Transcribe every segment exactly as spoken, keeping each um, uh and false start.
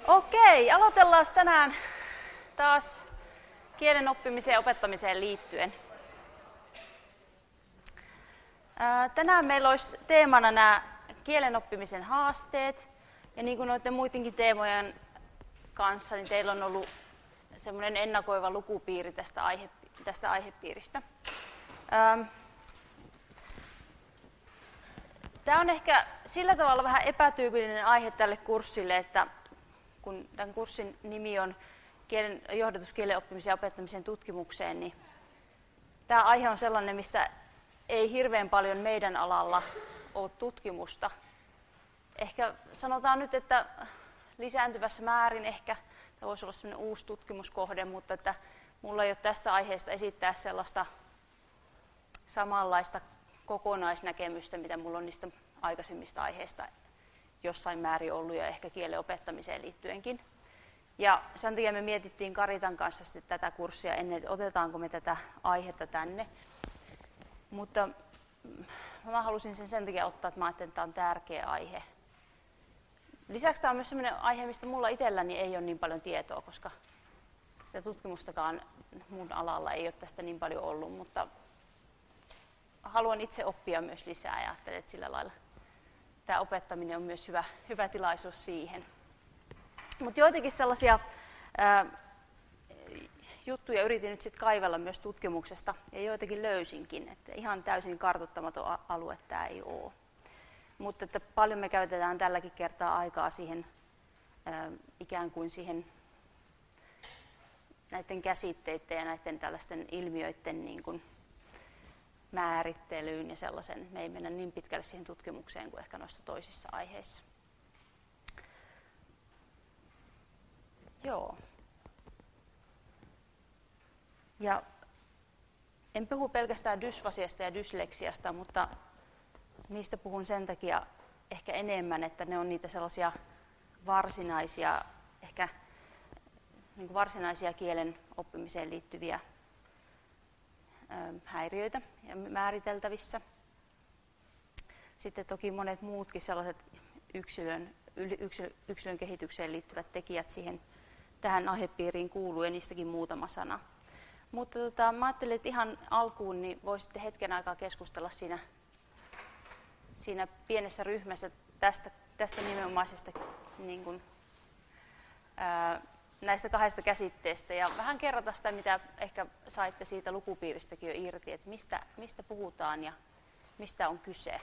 Okei, aloitellaan tänään taas kielen oppimiseen ja opettamiseen liittyen. Tänään meillä olisi teemana nämä kielen oppimisen haasteet. Ja niin kuin noiden muidenkin teemojen kanssa, niin teillä on ollut semmoinen ennakoiva lukupiiri tästä, aihe, tästä aihepiiristä. Tämä on ehkä sillä tavalla vähän epätyypillinen aihe tälle kurssille, että kun tämän kurssin nimi on kielen, johdatus kielen oppimisen ja opettamisen tutkimukseen, niin tämä aihe on sellainen, mistä ei hirveän paljon meidän alalla ole tutkimusta. Ehkä sanotaan nyt, että lisääntyvässä määrin ehkä tämä voisi olla sellainen uusi tutkimuskohde, mutta että mulla ei ole tästä aiheesta esittää sellaista samanlaista kokonaisnäkemystä, mitä mulla on niistä aikaisemmista aiheista jossain määrin ollut ja ehkä kielen opettamiseen liittyenkin. Ja sen takia me mietittiin Karitan kanssa sitten tätä kurssia ennen, että otetaanko me tätä aihetta tänne. Mutta mä halusin sen sen takia ottaa, että mä ajattelin, että tämä on tärkeä aihe. Lisäksi tämä on myös sellainen aihe, mistä mulla itselläni ei ole niin paljon tietoa, koska sitä tutkimustakaan mun alalla ei ole tästä niin paljon ollut, mutta haluan itse oppia myös lisää ja ajattelen, että sillä lailla tämä opettaminen on myös hyvä, hyvä tilaisuus siihen. Mutta joitakin sellaisia ää, juttuja yritin nyt sit kaivella myös tutkimuksesta ja joitakin löysinkin, että ihan täysin kartoittamaton alue tämä ei ole. Mutta että paljon me käytetään tälläkin kertaa aikaa siihen ää, ikään kuin siihen näiden käsitteiden ja näiden tällaisten ilmiöiden niin kuin määrittelyyn ja sellaisen. Me ei mennä niin pitkälle siihen tutkimukseen kuin ehkä noissa toisissa aiheissa. Joo. Ja en puhu pelkästään dysfasiasta ja dysleksiasta, mutta niistä puhun sen takia ehkä enemmän, että ne on niitä sellaisia varsinaisia, ehkä niin kuin varsinaisia kielen oppimiseen liittyviä häiriöitä ja määriteltävissä. Sitten toki monet muutkin sellaiset yksilön, yksilön kehitykseen liittyvät tekijät siihen, tähän aihepiiriin kuuluu ja niistäkin muutama sana. Mutta tota, mä ajattelin, että ihan alkuun niin voisitte hetken aikaa keskustella siinä, siinä pienessä ryhmässä tästä, tästä nimenomaisesta niin kuin, ää, näistä kahdesta käsitteestä ja vähän kerrata sitä, mitä ehkä saitte siitä lukupiiristäkin jo irti, että mistä, mistä puhutaan ja mistä on kyse.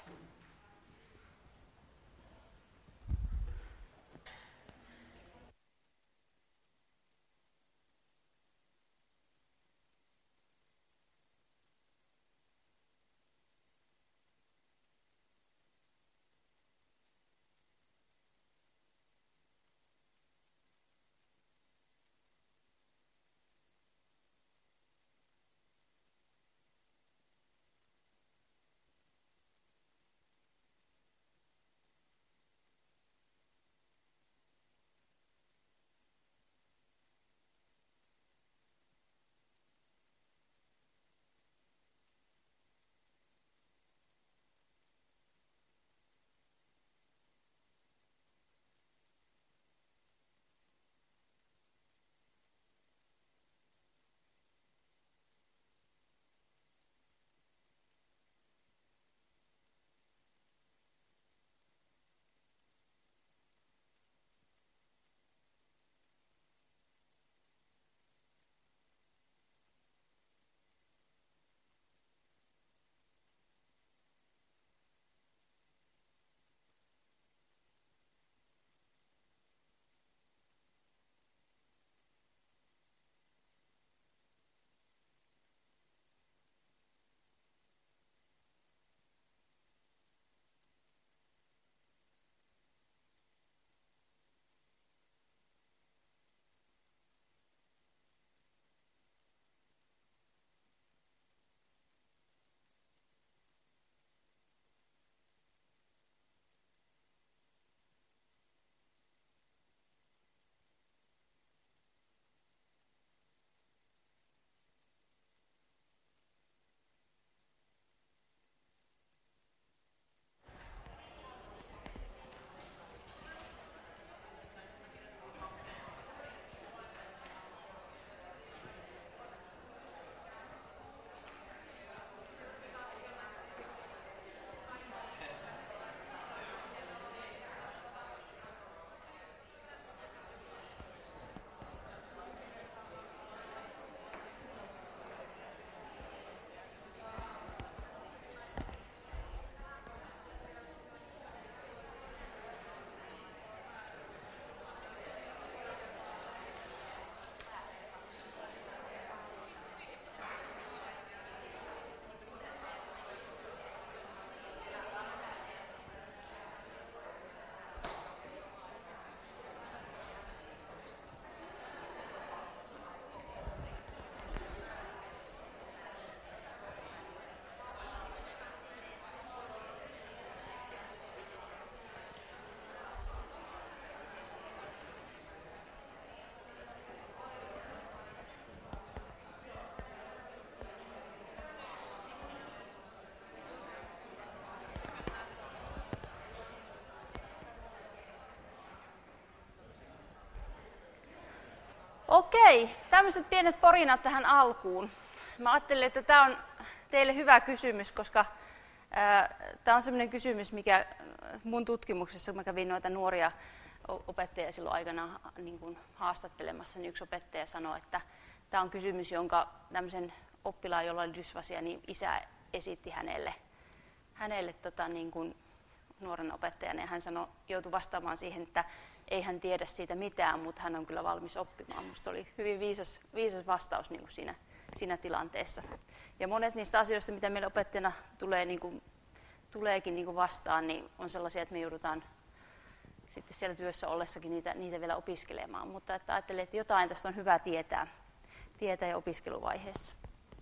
Okei, tämmöiset pienet porinat tähän alkuun. Mä ajattelin, että tämä on teille hyvä kysymys, koska tämä on sellainen kysymys, mikä mun tutkimuksessa, kun mä kävin noita nuoria opettajia silloin aikana niin kun haastattelemassa, niin yksi opettaja sanoi, että tämä on kysymys, jonka tämmöisen oppilaan, jolla oli dysfasia, niin isä esitti hänelle, hänelle tota, niin kun nuoren opettajan, ja hän sanoi, joutui vastaamaan siihen, että ei hän tiedä siitä mitään, mutta hän on kyllä valmis oppimaan. Minusta oli hyvin viisas, viisas vastaus niin kuin siinä, siinä tilanteessa. Ja monet niistä asioista, mitä meille opettajana tulee, niin kuin, tuleekin niin kuin vastaan, niin on sellaisia, että me joudutaan sitten siellä työssä ollessakin niitä, niitä vielä opiskelemaan. Mutta että ajattelin, että jotain tästä on hyvä tietää, tietää jo opiskeluvaiheessa.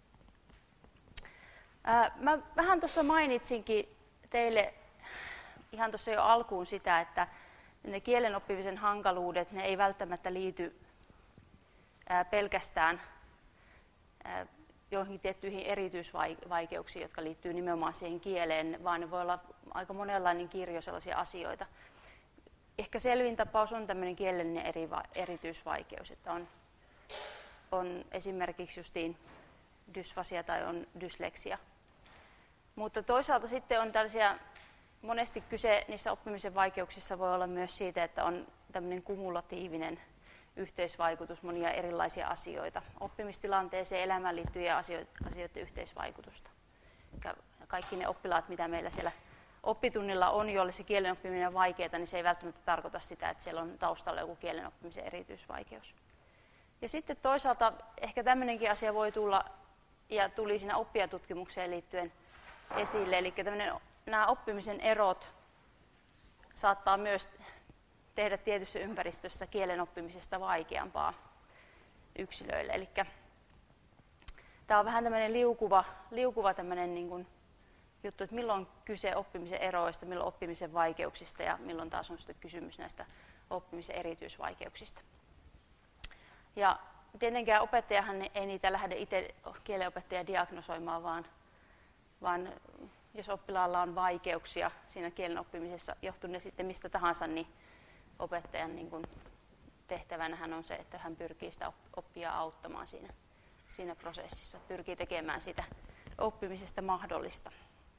Ää, mä vähän tuossa mainitsinkin teille ihan tuossa jo alkuun sitä, että ne kielen oppimisen hankaluudet, ne ei välttämättä liity ää, pelkästään ää, joihinkin tiettyihin erityisvaikeuksiin, jotka liittyy nimenomaan siihen kieleen, vaan ne voi olla aika monenlainen kirjo sellaisia asioita. Ehkä selvin tapaus on tämmöinen kielellinen eri, erityisvaikeus, että on, on esimerkiksi justiin dysfasia tai on dysleksia. Mutta toisaalta sitten on tällaisia, monesti kyse niissä oppimisen vaikeuksissa voi olla myös siitä, että on tämmöinen kumulatiivinen yhteisvaikutus, monia erilaisia asioita. Oppimistilanteeseen, elämään liittyviä asioiden yhteisvaikutusta. Kaikki ne oppilaat, mitä meillä siellä oppitunnilla on, joille se kielen oppiminen on vaikeaa, niin se ei välttämättä tarkoita sitä, että siellä on taustalla joku kielen oppimisen erityisvaikeus. Ja sitten toisaalta ehkä tämmöinenkin asia voi tulla, ja tuli siinä oppijatutkimukseen liittyen esille, eli nämä oppimisen erot saattaa myös tehdä tietyssä ympäristössä kielen oppimisesta vaikeampaa yksilöille. Eli tämä on vähän tämmöinen liukuva, liukuva tämmöinen niin kuin juttu, että milloin on kyse oppimisen eroista, milloin oppimisen vaikeuksista ja milloin taas on sitten kysymys näistä oppimisen erityisvaikeuksista. Ja tietenkään opettajahan ei niitä lähde itse kielenopettaja diagnosoimaan, vaan, vaan jos oppilaalla on vaikeuksia siinä kielen oppimisessa, johtuu ne sitten mistä tahansa, niin opettajan niin kuin tehtävänähän on se, että hän pyrkii sitä oppijaa auttamaan siinä, siinä prosessissa, pyrkii tekemään sitä oppimisesta mahdollista.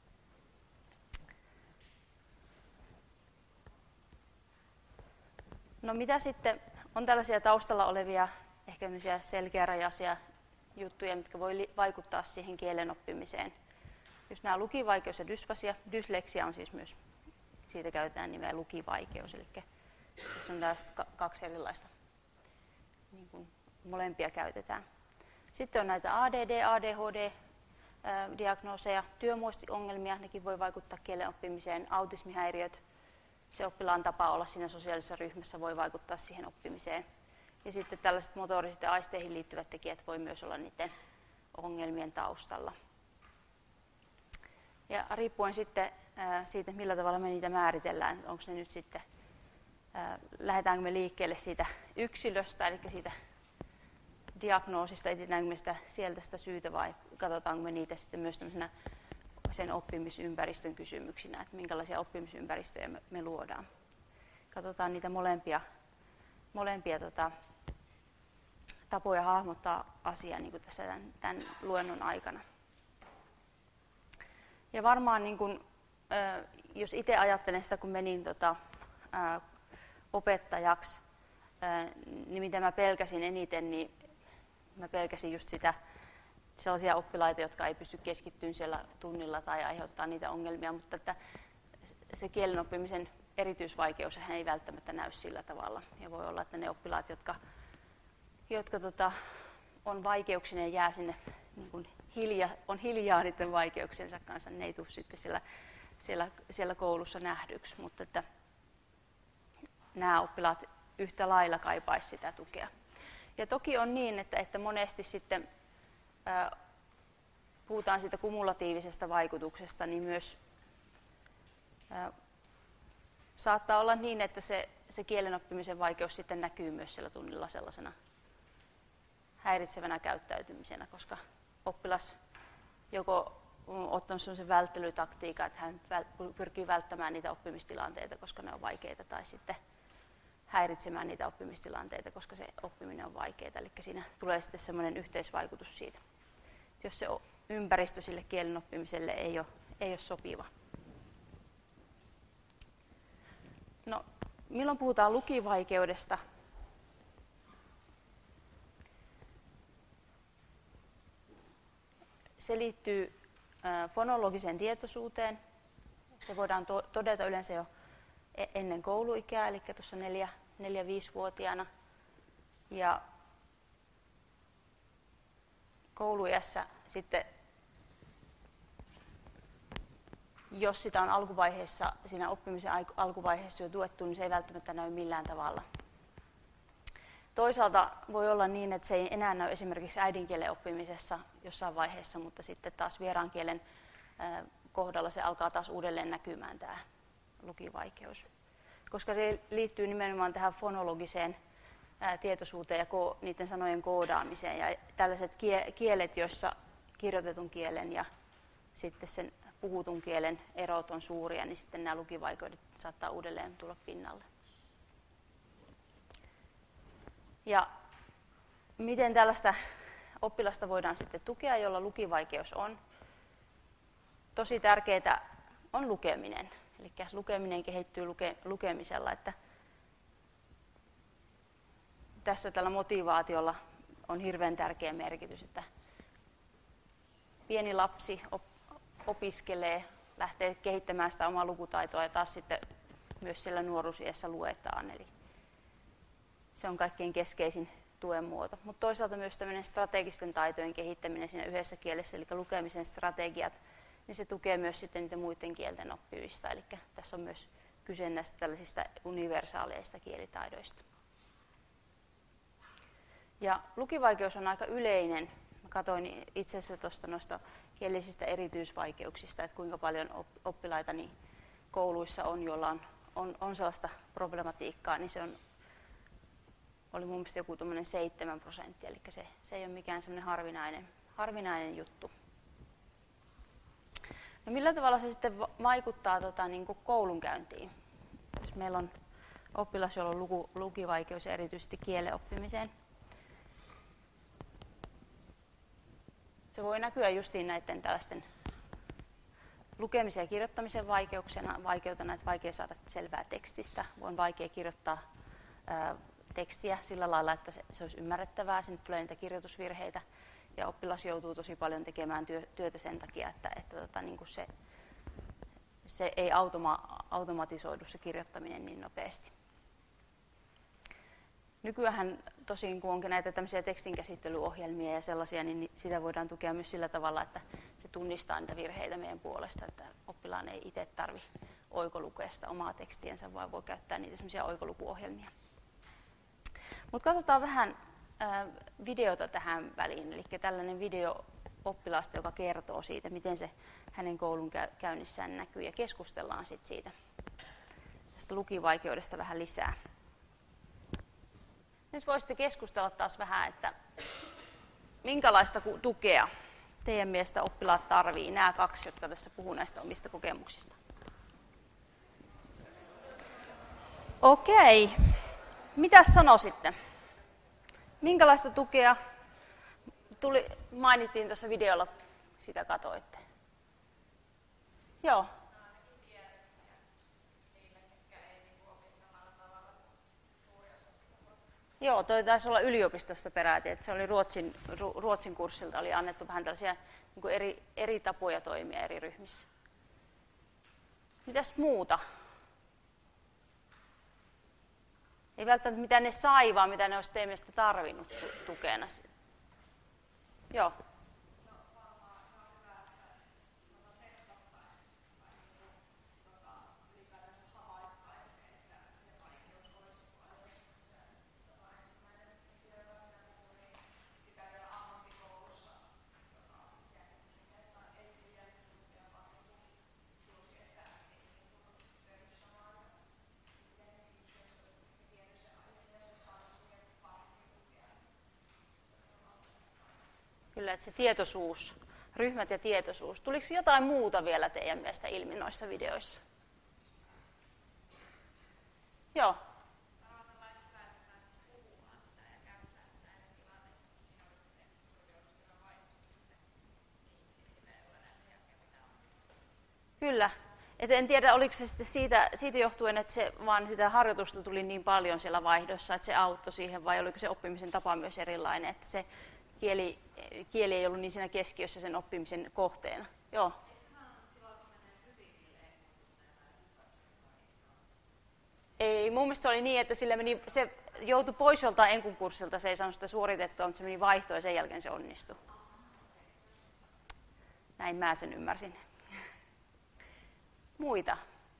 No mitä sitten on tällaisia taustalla olevia ehkä selkeärajaisia juttuja, mitkä voi vaikuttaa siihen kielen oppimiseen. Just nämä lukivaikeus ja dysfasia, dysleksia on siis myös, siitä käytetään nimeä lukivaikeus, eli tässä on tästä kaksi erilaista, niin kuin molempia käytetään. Sitten on näitä A D D, A D H D-diagnooseja, työmuistiongelmia, nekin voi vaikuttaa kielen oppimiseen, autismihäiriöt, se oppilaan tapa olla siinä sosiaalisessa ryhmässä voi vaikuttaa siihen oppimiseen. Ja sitten tällaiset motoriset ja aisteihin liittyvät tekijät voi myös olla niiden ongelmien taustalla. Ja riippuen sitten siitä, millä tavalla me niitä määritellään, onko ne nyt sitten, lähdetäänkö me liikkeelle siitä yksilöstä, eli siitä diagnoosista, etsitäänkö me sitä sieltä sitä syytä vai katsotaanko me niitä sitten myös sen oppimisympäristön kysymyksinä, että minkälaisia oppimisympäristöjä me, me luodaan. Katsotaan niitä molempia, molempia tota, tapoja hahmottaa asiaa niin kuin tässä tämän, tämän luennon aikana. Ja varmaan, niin kun, jos itse ajattelen sitä, kun menin tota, ää, opettajaksi, ää, niin mitä mä pelkäsin eniten, niin mä pelkäsin just sitä sellaisia oppilaita, jotka ei pysty keskittymään siellä tunnilla tai aiheuttaa niitä ongelmia, mutta että se kielen oppimisen erityisvaikeus ei välttämättä näy sillä tavalla. Ja voi olla, että ne oppilaat, jotka, jotka tota, on vaikeuksineen jää sinne niin kuin hilja, on hiljaa niiden vaikeuksiensa kanssa, ne ei tule sitten siellä, siellä, siellä koulussa nähdyksi, mutta että nämä oppilaat yhtä lailla kaipaisi sitä tukea. Ja toki on niin, että, että monesti sitten ää, puhutaan siitä kumulatiivisesta vaikutuksesta, niin myös ää, saattaa olla niin, että se, se kielen oppimisen vaikeus sitten näkyy myös siellä tunnilla sellaisena häiritsevänä käyttäytymisenä, koska oppilas joko on ottanut sellaisen välttelytaktiikan, että hän pyrkii välttämään niitä oppimistilanteita, koska ne on vaikeita, tai sitten häiritsemään niitä oppimistilanteita, koska se oppiminen on vaikeaa. Eli siinä tulee sitten semmoinen yhteisvaikutus siitä, jos se ympäristö sille kielen oppimiselle ei ole, ei ole sopiva. No, milloin puhutaan lukivaikeudesta? Se liittyy fonologiseen tietoisuuteen. Se voidaan to- todeta yleensä jo ennen kouluikää, eli tuossa neljä-viisivuotiaana. Ja kouluiässä sitten, jos sitä on alkuvaiheessa, siinä oppimisen alkuvaiheessa jo tuettu, niin se ei välttämättä näy millään tavalla. Toisaalta voi olla niin, että se ei enää näy esimerkiksi äidinkielen oppimisessa jossain vaiheessa, mutta sitten taas vieraan kielen kohdalla se alkaa taas uudelleen näkymään tämä lukivaikeus. Koska se liittyy nimenomaan tähän fonologiseen tietoisuuteen ja niiden sanojen koodaamiseen. Ja tällaiset kielet, joissa kirjoitetun kielen ja sitten sen puhutun kielen erot on suuria, niin sitten nämä lukivaikeudet saattaa uudelleen tulla pinnalle. Ja miten tällaista oppilasta voidaan sitten tukea, jolla lukivaikeus on? Tosi tärkeää on lukeminen. Eli lukeminen kehittyy luke, lukemisella. Että tässä tällä motivaatiolla on hirveän tärkeä merkitys, että pieni lapsi op, opiskelee, lähtee kehittämään sitä omaa lukutaitoa ja taas sitten myös siellä nuoruusiässä luetaan. Eli se on kaikkein keskeisin tuen muoto. Mutta toisaalta myös tämmöinen strategisten taitojen kehittäminen siinä yhdessä kielessä, eli lukemisen strategiat, niin se tukee myös sitten niitä muiden kielten oppimista. Eli tässä on myös kyse näistä tällaisista universaaleista kielitaidoista. Ja lukivaikeus on aika yleinen. Mä katsoin itse asiassa tuosta noista kielisistä erityisvaikeuksista, että kuinka paljon oppilaita niin kouluissa on, joilla on, on, on sellaista problematiikkaa, niin se on, oli mun mielestä joku seitsemän prosenttia, eli se, se ei ole mikään semmoinen harvinainen, harvinainen juttu. No millä tavalla se sitten vaikuttaa tota, niin kuin koulunkäyntiin? Jos meillä on oppilas, jolla on luku, lukivaikeus ja erityisesti kielen oppimiseen, se voi näkyä justiin näiden tällaisten lukemisen ja kirjoittamisen vaikeuksena, vaikeutena, että vaikea saada selvää tekstistä, on vaikea kirjoittaa ää, tekstiä sillä lailla, että se, se olisi ymmärrettävää, sinne tulee niitä kirjoitusvirheitä ja oppilas joutuu tosi paljon tekemään työ, työtä sen takia, että, että tota, niin kuin se, se ei automa, automatisoidu se kirjoittaminen niin nopeasti. Nykyään tosin, kun onkin näitä tämmöisiä tekstinkäsittelyohjelmia ja sellaisia, niin sitä voidaan tukea myös sillä tavalla, että se tunnistaa niitä virheitä meidän puolesta, että oppilaan ei itse tarvitse oikolukea sitä omaa tekstiensä, vaan voi käyttää niitä semmoisia oikolukuohjelmia. Mutta katsotaan vähän äh, videota tähän väliin, eli tällainen video oppilaasta, joka kertoo siitä, miten se hänen koulun käynnissään näkyy, ja keskustellaan sit siitä tästä lukivaikeudesta vähän lisää. Nyt voisitte keskustella taas vähän, että minkälaista tukea teidän mielestä oppilaat tarvitsee, nämä kaksi, jotka tässä puhuu näistä omista kokemuksista. Okei, mitä sanoisitte? Minkälaista tukea tuli, mainittiin tuossa videolla, sitä katoitte? Joo. Joo, toi taisi olla yliopistosta peräti, että se oli Ruotsin, Ruotsin kurssilta, oli annettu vähän tällaisia niin kuin eri, eri tapoja toimia eri ryhmissä. Mitäs muuta? Ei välttämättä mitä ne sai, vaan mitä ne olisi teidän mielestä tarvinnut tukena. Joo. Kyllä, että se tietoisuus, ryhmät ja tietoisuus. Tuliko jotain muuta vielä teidän mielestä ilmi noissa videoissa? Joo. Kyllä. Et en tiedä, oliko se sitten siitä, siitä johtuen, että se, vaan sitä harjoitusta tuli niin paljon siellä vaihdossa, että se auttoi siihen, vai oliko se oppimisen tapa myös erilainen, että se kieli, kieli ei ollut niin siinä keskiössä sen oppimisen kohteena. Joo. Ei, mun mielestä se oli niin, että sille meni, se joutui pois joltain enkun kurssilta, se ei saanut sitä suoritettua, mutta se meni vaihtoon ja sen jälkeen se onnistui. Näin mä sen ymmärsin. Muita.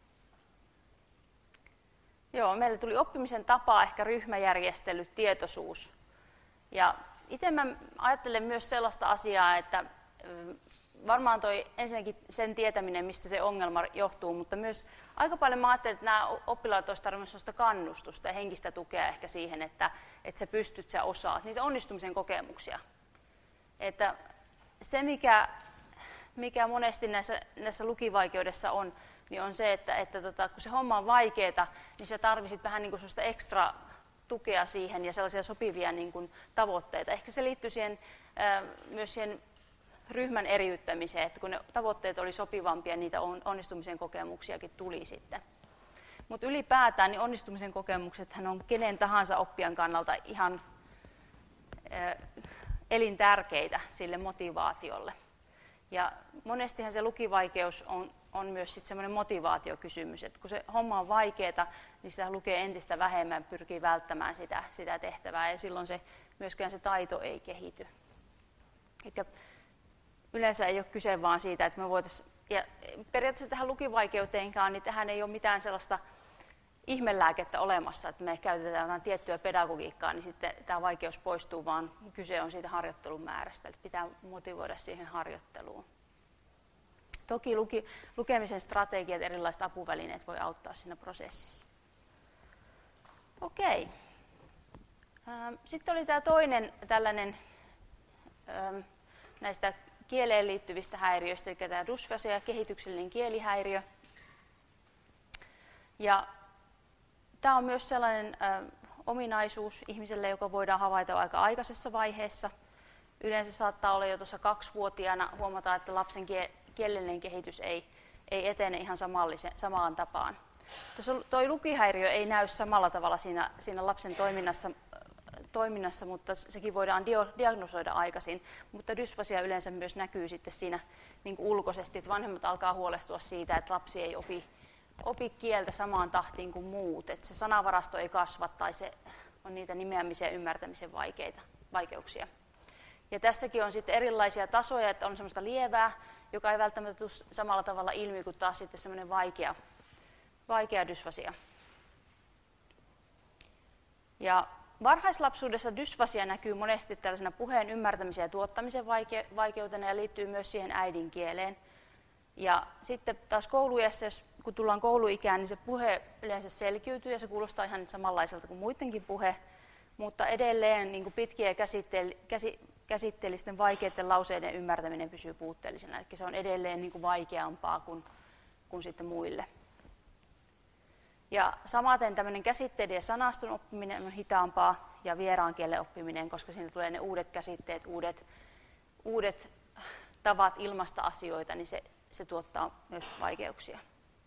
Joo, meille tuli oppimisen tapa, ehkä ryhmäjärjestely, tietoisuus. Ja itse mä ajattelen myös sellaista asiaa, että varmaan toi ensinnäkin sen tietäminen, mistä se ongelma johtuu, mutta myös aika paljon mä ajattelen, että nämä oppilaat olisivat tarvinneet sellaista kannustusta ja henkistä tukea ehkä siihen, että, että sä pystyt, sä osaat, niitä onnistumisen kokemuksia. Että se, mikä, mikä monesti näissä, näissä lukivaikeudessa on, niin on se, että, että tota, kun se homma on vaikeaa, niin sä tarvitset vähän niin kuin sellaista ekstra tukea siihen ja sellaisia sopivia niin kuin tavoitteita. Ehkä se liittyy siihen, ää, myös siihen ryhmän eriyttämiseen, että kun ne tavoitteet oli sopivampia, niitä onnistumisen kokemuksiakin tuli sitten. Mutta ylipäätään niin onnistumisen kokemuksethan on kenen tahansa oppijan kannalta ihan ää, elintärkeitä sille motivaatiolle. Ja monestihan se lukivaikeus on, on myös sitten semmoinen motivaatiokysymys, että kun se homma on vaikeaa, niin sitä lukee entistä vähemmän, pyrkii välttämään sitä, sitä tehtävää ja silloin se, myöskään se taito ei kehity. Eikä yleensä ei ole kyse vaan siitä, että me voitaisiin, ja periaatteessa tähän lukivaikeuteenkaan, niin tähän ei ole mitään sellaista ihmelääkettä olemassa, että me käytetään jotain tiettyä pedagogiikkaa, niin sitten tämä vaikeus poistuu, vaan kyse on siitä harjoittelun määrästä, että pitää motivoida siihen harjoitteluun. Toki luki, lukemisen strategiat, erilaiset apuvälineet voi auttaa siinä prosessissa. Okei. Sitten oli tämä toinen tällainen näistä kieleen liittyvistä häiriöistä, eli tämä dysfasia, kehityksellinen kielihäiriö. Ja tämä on myös sellainen ö, ominaisuus ihmiselle, joka voidaan havaita aika aikaisessa vaiheessa. Yleensä saattaa olla jo tuossa kaksivuotiaana huomata, että lapsen kie, kielellinen kehitys ei, ei etene ihan samaan tapaan. Tuo lukihäiriö ei näy samalla tavalla siinä, siinä lapsen toiminnassa, toiminnassa, mutta sekin voidaan diagnosoida aikaisin. Mutta dysfasia yleensä myös näkyy sitten siinä niin kuin ulkoisesti, että vanhemmat alkaa huolestua siitä, että lapsi ei opi, opi kieltä samaan tahtiin kuin muut, että se sanavarasto ei kasva tai se on niitä nimeämisen ja ymmärtämisen vaikeita, vaikeuksia. Ja tässäkin on sitten erilaisia tasoja, että on semmoista lievää, joka ei välttämättä tule samalla tavalla ilmi kuin taas sitten semmoinen vaikea, vaikea dysfasia. Ja varhaislapsuudessa dysfasia näkyy monesti tällaisena puheen ymmärtämisen ja tuottamisen vaikeutena ja liittyy myös siihen äidinkieleen. Ja sitten taas kouluiässä, kun tullaan kouluikään, niin se puhe yleensä selkiytyy ja se kuulostaa ihan samanlaiselta kuin muidenkin puhe, mutta edelleen niin kuin pitkien käsitteellisten vaikeiden lauseiden ymmärtäminen pysyy puutteellisena, eli se on edelleen niin kuin vaikeampaa kuin, kuin sitten muille. Ja samaten tämmöinen käsitteiden ja sanaston oppiminen on hitaampaa ja vieraan kielen oppiminen, koska siinä tulee ne uudet käsitteet, uudet, uudet tavat ilmaista asioita, niin se, se tuottaa myös vaikeuksia.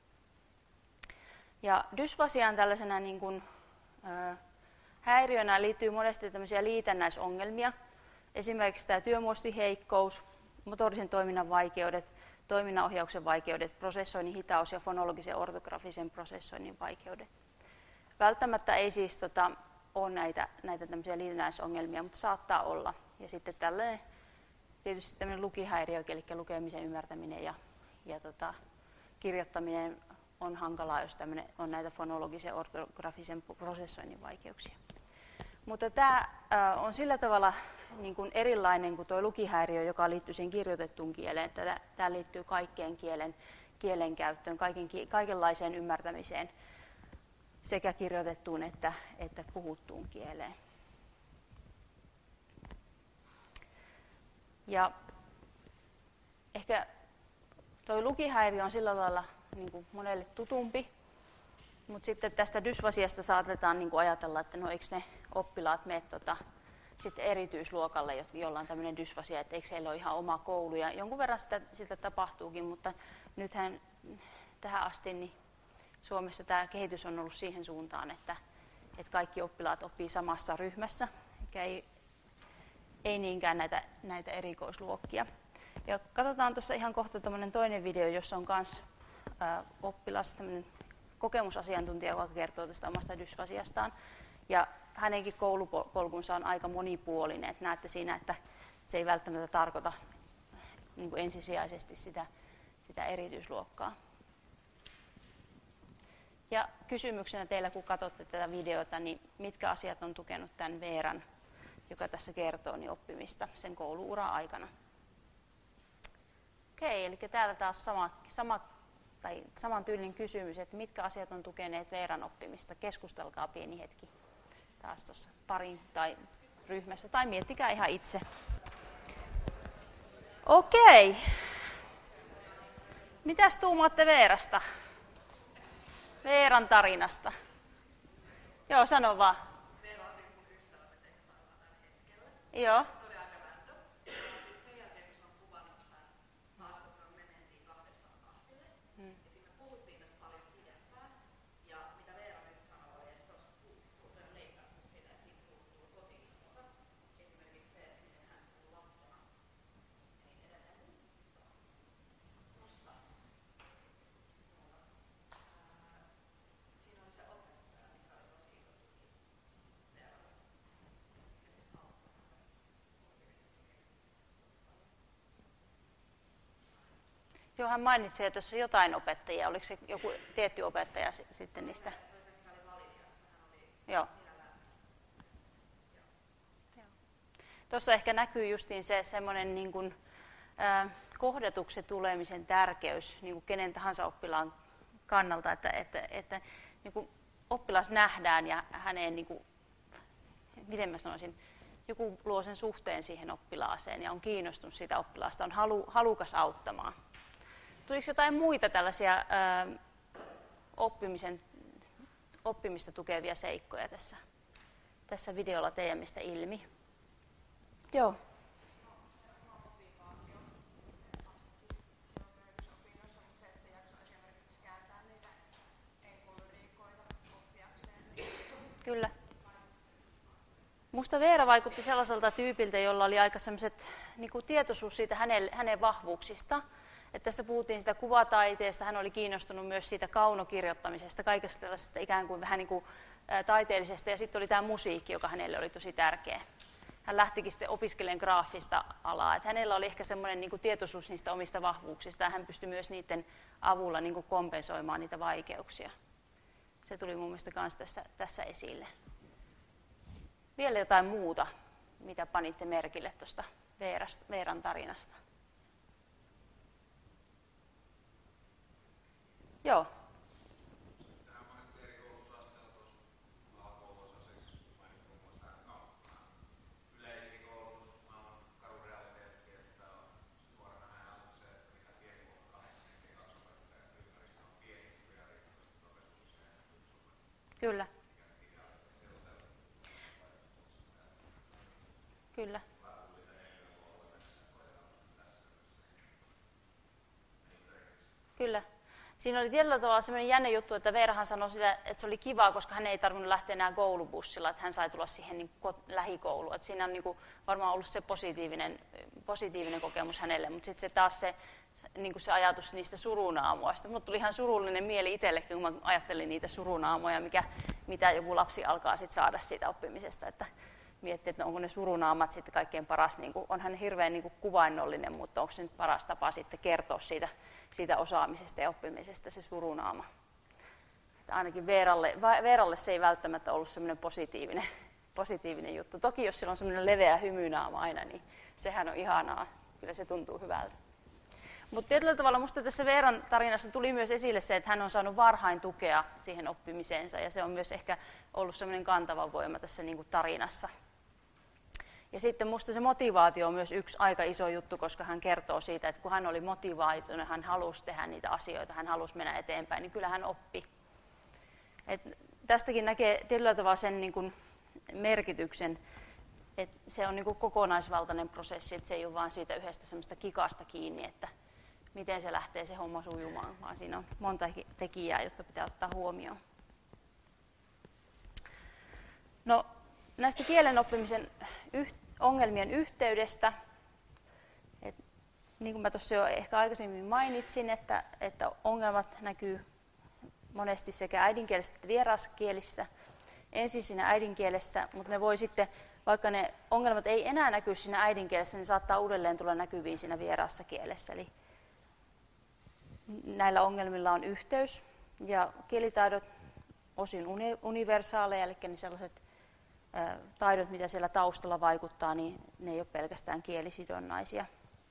Ja dysfasiaan tällaisena niin kuin, ö, häiriönä liittyy monesti tämmöisiä liitännäisongelmia, esimerkiksi tämä työmuostiheikkous, motorisen toiminnan vaikeudet, toiminnanohjauksen vaikeudet, prosessoinnin hitaus ja fonologisen ortografisen prosessoinnin vaikeudet. Välttämättä ei siis tota, ole näitä, näitä tämmöisiä liitännäisongelmia, mutta saattaa olla. Ja sitten tällainen tietysti tämmöinen lukihäiriö, eli lukemisen ymmärtäminen ja, ja tota, kirjoittaminen on hankalaa, jos on näitä fonologisen ortografisen prosessoinnin vaikeuksia. Mutta tämä on sillä tavalla niin kuin erilainen kuin tuo lukihäiriö, joka liittyy siihen kirjoitettuun kieleen. Tämä liittyy kaikkeen kielen, kielen käyttöön, kaiken, kaikenlaiseen ymmärtämiseen, sekä kirjoitettuun että, että puhuttuun kieleen. Ja ehkä tuo lukihäiriö on sillä lailla niin kuin monelle tutumpi, mutta sitten tästä dysfasiasta saatetaan niin kuin ajatella, että no eikö ne oppilaat mene tota, sitten erityisluokalle, jolla on tämmöinen dysfasia, että eikö heillä ole ihan oma koulu. Ja jonkun verran sitä, sitä tapahtuukin, mutta nythän tähän asti niin Suomessa tämä kehitys on ollut siihen suuntaan, että, että kaikki oppilaat oppii samassa ryhmässä, eikä ei, ei niinkään näitä, näitä erikoisluokkia. Ja katsotaan tuossa ihan kohta toinen video, jossa on myös oppilas, kokemusasiantuntija, joka kertoo tästä omasta dysfasiastaan. Ja hänenkin koulupolkunsa on aika monipuolinen. Et näette siinä, että se ei välttämättä tarkoita niin kuin ensisijaisesti sitä, sitä erityisluokkaa. Ja kysymyksenä teillä, kun katsotte tätä videota, niin mitkä asiat on tukenut tämän Veeran, joka tässä kertoo, niin oppimista sen koulu-uran aikana? Okei, eli täällä taas sama, sama, tai saman tyylinen kysymys, että mitkä asiat on tukeneet Veeran oppimista. Keskustelkaa pieni hetki taas tuossa parin tai ryhmässä, tai miettikää ihan itse. Okei. Mitäs tuumaatte Veerasta? Veeran tarinasta. Joo, sano vaan. Veera on mun ystävä, me tekstaillaan tällä hetkellä. Joo. Se oli aika random. Ja sitten sen jälkeen, kun se on kuvannut tämän haastattelun, me mentiin kahdestaan kahville. Hmm. Ja sitten me puhuttiin tästä paljon pidempään. Ja mitä Veera nyt sanoi, että tuossa puuttuu leikkaattu sitä, että siitä puuttuu tosi iso osa. Esimerkiksi se, että miten hän on lapsena. Niin edelleen muuttaa. Tuosta. Siinä oli se opettaja, mikä oli tosi iso tuki Veeralle. Joo, hän mainitsi, että tuossa jotain opettajia. Oliko se joku tietty opettaja sitten niistä? Se oli se, mikä oli Valiniassa. Hän oli Joo. Tuossa ehkä näkyy justiin se semmoinen niin kuin, äh, kohdatuksi tulemisen tärkeys niin kuin kenen tahansa oppilaan kannalta, että, että, että niin kuin oppilas nähdään ja häneen, niin kuin, miten mä sanoisin, joku luo sen suhteen siihen oppilaaseen ja on kiinnostunut siitä oppilaasta, on halu, halukas auttamaan. Tuliko jotain muita tällaisia ää, oppimisen, oppimista tukevia seikkoja tässä, tässä videolla teemistä ilmi? Joo. Kyllä. Musta Veera vaikutti sellaiselta tyypiltä, jolla oli aika sellaiset niin kuin tietoisuus siitä hänen, hänen vahvuuksista. Että tässä puhuttiin sitä kuvataiteesta, hän oli kiinnostunut myös siitä kaunokirjoittamisesta, kaikesta tällaisesta ikään kuin vähän niin kuin ä, taiteellisesta. Ja sitten oli tämä musiikki, joka hänelle oli tosi tärkeä. Hän lähtikin sitten opiskelemaan graafista alaa. Että hänellä oli ehkä semmoinen niin kuin tietoisuus niistä omista vahvuuksista ja hän pystyi myös niiden avulla niin kuin kompensoimaan niitä vaikeuksia. Se tuli mun mielestä myös tässä, tässä esille. Vielä jotain muuta, mitä panitte merkille tuosta Veeran tarinasta? Joo. Tähän mainittiin eri koulutusasteella tuossa alakouluosaseksi mainittu muun muassa tähän yleisin koulutus, maailman karu realiteetti, että on suorana näin se, että mitä pieni luokka kahdeksan kaksi opettajaa ympäristö on pienitty ja riittävästi on resursseja ja yksi Kyllä. Kyllä. Kyllä. Siinä oli tietyllä tavalla sellainen jännä juttu, että Veerahan sanoi sitä, että se oli kivaa, koska hän ei tarvinnut lähteä enää koulubussilla, että hän sai tulla siihen niin lähikouluun. Että siinä on niin kuin varmaan ollut se positiivinen, positiivinen kokemus hänelle, mutta sitten se taas se, niin kuin se ajatus niistä surunaamoista. Minulle tuli ihan surullinen mieli itsellekin, kun mä ajattelin niitä surunaamoja, mikä, mitä joku lapsi alkaa sit saada siitä oppimisesta. Että miettii, että onko ne surunaamat sitten kaikkein paras, niin kuin, onhan ne hirveän niin kuin kuvainnollinen, mutta onko se nyt paras tapa sitten kertoa siitä, siitä osaamisesta ja oppimisesta se surunaama. Että ainakin Veeralle, Veeralle se ei välttämättä ollut semmoinen positiivinen, positiivinen juttu. Toki jos sillä on semmoinen leveä hymynaama aina, niin sehän on ihanaa. Kyllä se tuntuu hyvältä. Mutta tietyllä tavalla minusta tässä Veeran tarinassa tuli myös esille se, että hän on saanut varhain tukea siihen oppimiseensa. Ja se on myös ehkä ollut semmoinen kantava voima tässä niin kuin tarinassa. Ja sitten minusta se motivaatio on myös yksi aika iso juttu, koska hän kertoo siitä, että kun hän oli motivaaitunut, hän halusi tehdä niitä asioita, hän halusi mennä eteenpäin, niin kyllä hän oppi. Et tästäkin näkee tietyllä tavalla sen niin kuin merkityksen, että se on niin kuin kokonaisvaltainen prosessi, että se ei ole vain siitä yhdestä semmoista kikasta kiinni, että miten se lähtee se homma sujumaan, vaan siinä on monta tekijää, jotka pitää ottaa huomioon. No, näistä kielen oppimisen yh- ongelmien yhteydestä, et, niin kuin mä tuossa jo ehkä aikaisemmin mainitsin, että, että ongelmat näkyy monesti sekä äidinkielessä että vieraskielissä. Ensin siinä äidinkielessä, mutta ne voi sitten, vaikka ne ongelmat ei enää näky siinä äidinkielessä, niin saattaa uudelleen tulla näkyviin siinä vieraassa kielessä. Eli näillä ongelmilla on yhteys ja kielitaidot osin universaaleja, eli ne sellaiset ä, taidot, mitä siellä taustalla vaikuttaa, niin ne ei ole pelkästään kielisidonnaisia.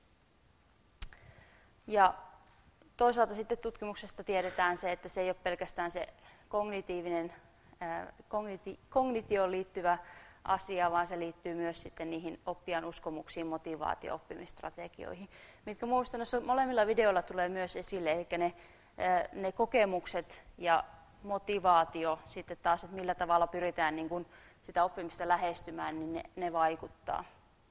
Ja toisaalta sitten tutkimuksesta tiedetään se, että se ei ole pelkästään se kognitiivinen, ä, kogniti, kognitioon liittyvä asia, vaan se liittyy myös sitten niihin oppijan uskomuksiin, motivaatio- oppimistrategioihin, mitkä minusta noissa molemmilla videoilla tulee myös esille, eli ne, ne kokemukset ja motivaatio sitten taas, että millä tavalla pyritään niin kuin sitä oppimista lähestymään, niin ne, ne vaikuttaa.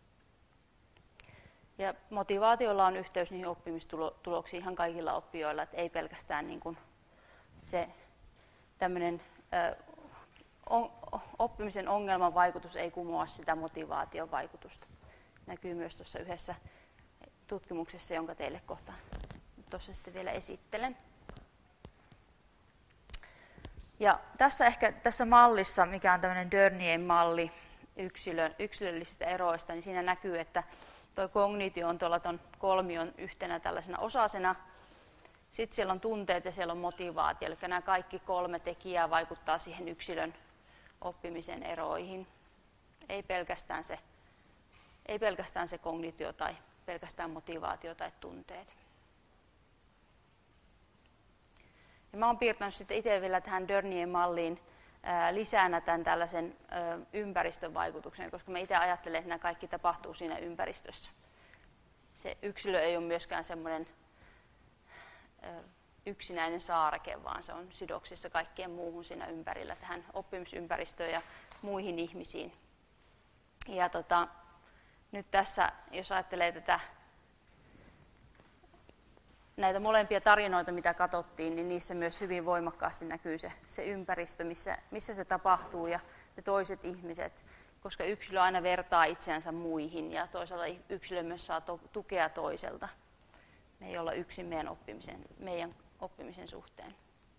Ja motivaatiolla on yhteys niihin oppimistuloksiin ihan kaikilla oppijoilla, että ei pelkästään niin kuin se tämmöinen On, oppimisen ongelman vaikutus ei kumoa sitä motivaation vaikutusta. Näkyy myös tuossa yhdessä tutkimuksessa, jonka teille kohta tuossa sitten vielä esittelen. Ja tässä ehkä tässä mallissa, mikä on tämmöinen Dernien malli yksilön, yksilöllisistä eroista, niin siinä näkyy, että tuo kognitio on tuolla tuon kolmion yhtenä tällaisena osasena. Sitten siellä on tunteet ja siellä on motivaatio, eli nämä kaikki kolme tekijää vaikuttaa siihen yksilön oppimisen eroihin. Ei pelkästään se, ei pelkästään se kognitio tai pelkästään motivaatio tai tunteet. Ja mä oon piirtänyt sitten itse vielä tähän Dernien malliin ää, lisänä tämän tällaisen ää, ympäristön vaikutuksen, koska mä itse ajattelen, että nämä kaikki tapahtuu siinä ympäristössä. Se yksilö ei ole myöskään semmoinen yksinäinen saareke, vaan se on sidoksissa kaikkeen muuhun siinä ympärillä, tähän oppimisympäristöön ja muihin ihmisiin. Ja tota, nyt tässä, jos ajattelee tätä, näitä molempia tarinoita, mitä katsottiin, niin niissä myös hyvin voimakkaasti näkyy se, se ympäristö, missä, missä se tapahtuu ja ne toiset ihmiset, koska yksilö aina vertaa itseänsä muihin ja toisaalta yksilö myös saa to, tukea toiselta. Me ei olla yksin meidän oppimisen, meidän oppimisen suhteen.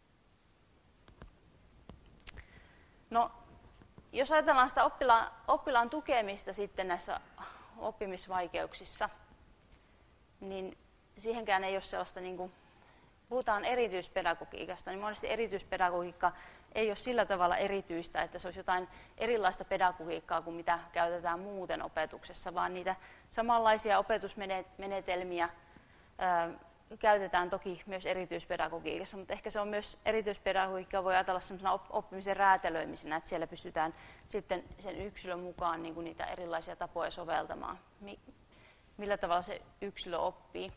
No, jos ajatellaan sitä oppilaan, oppilaan tukemista sitten näissä oppimisvaikeuksissa, niin siihenkään ei ole sellaista, niin kuin puhutaan erityispedagogiikasta, niin monesti erityispedagogiikka ei ole sillä tavalla erityistä, että se olisi jotain erilaista pedagogiikkaa kuin mitä käytetään muuten opetuksessa, vaan niitä samanlaisia opetusmenetelmiä käytetään toki myös erityispedagogiikassa, mutta ehkä se on myös erityispedagogiikkaa voi ajatella sellaisena oppimisen räätälöimisenä, että siellä pystytään sitten sen yksilön mukaan niin kuin niitä erilaisia tapoja soveltamaan, millä tavalla se yksilö oppii.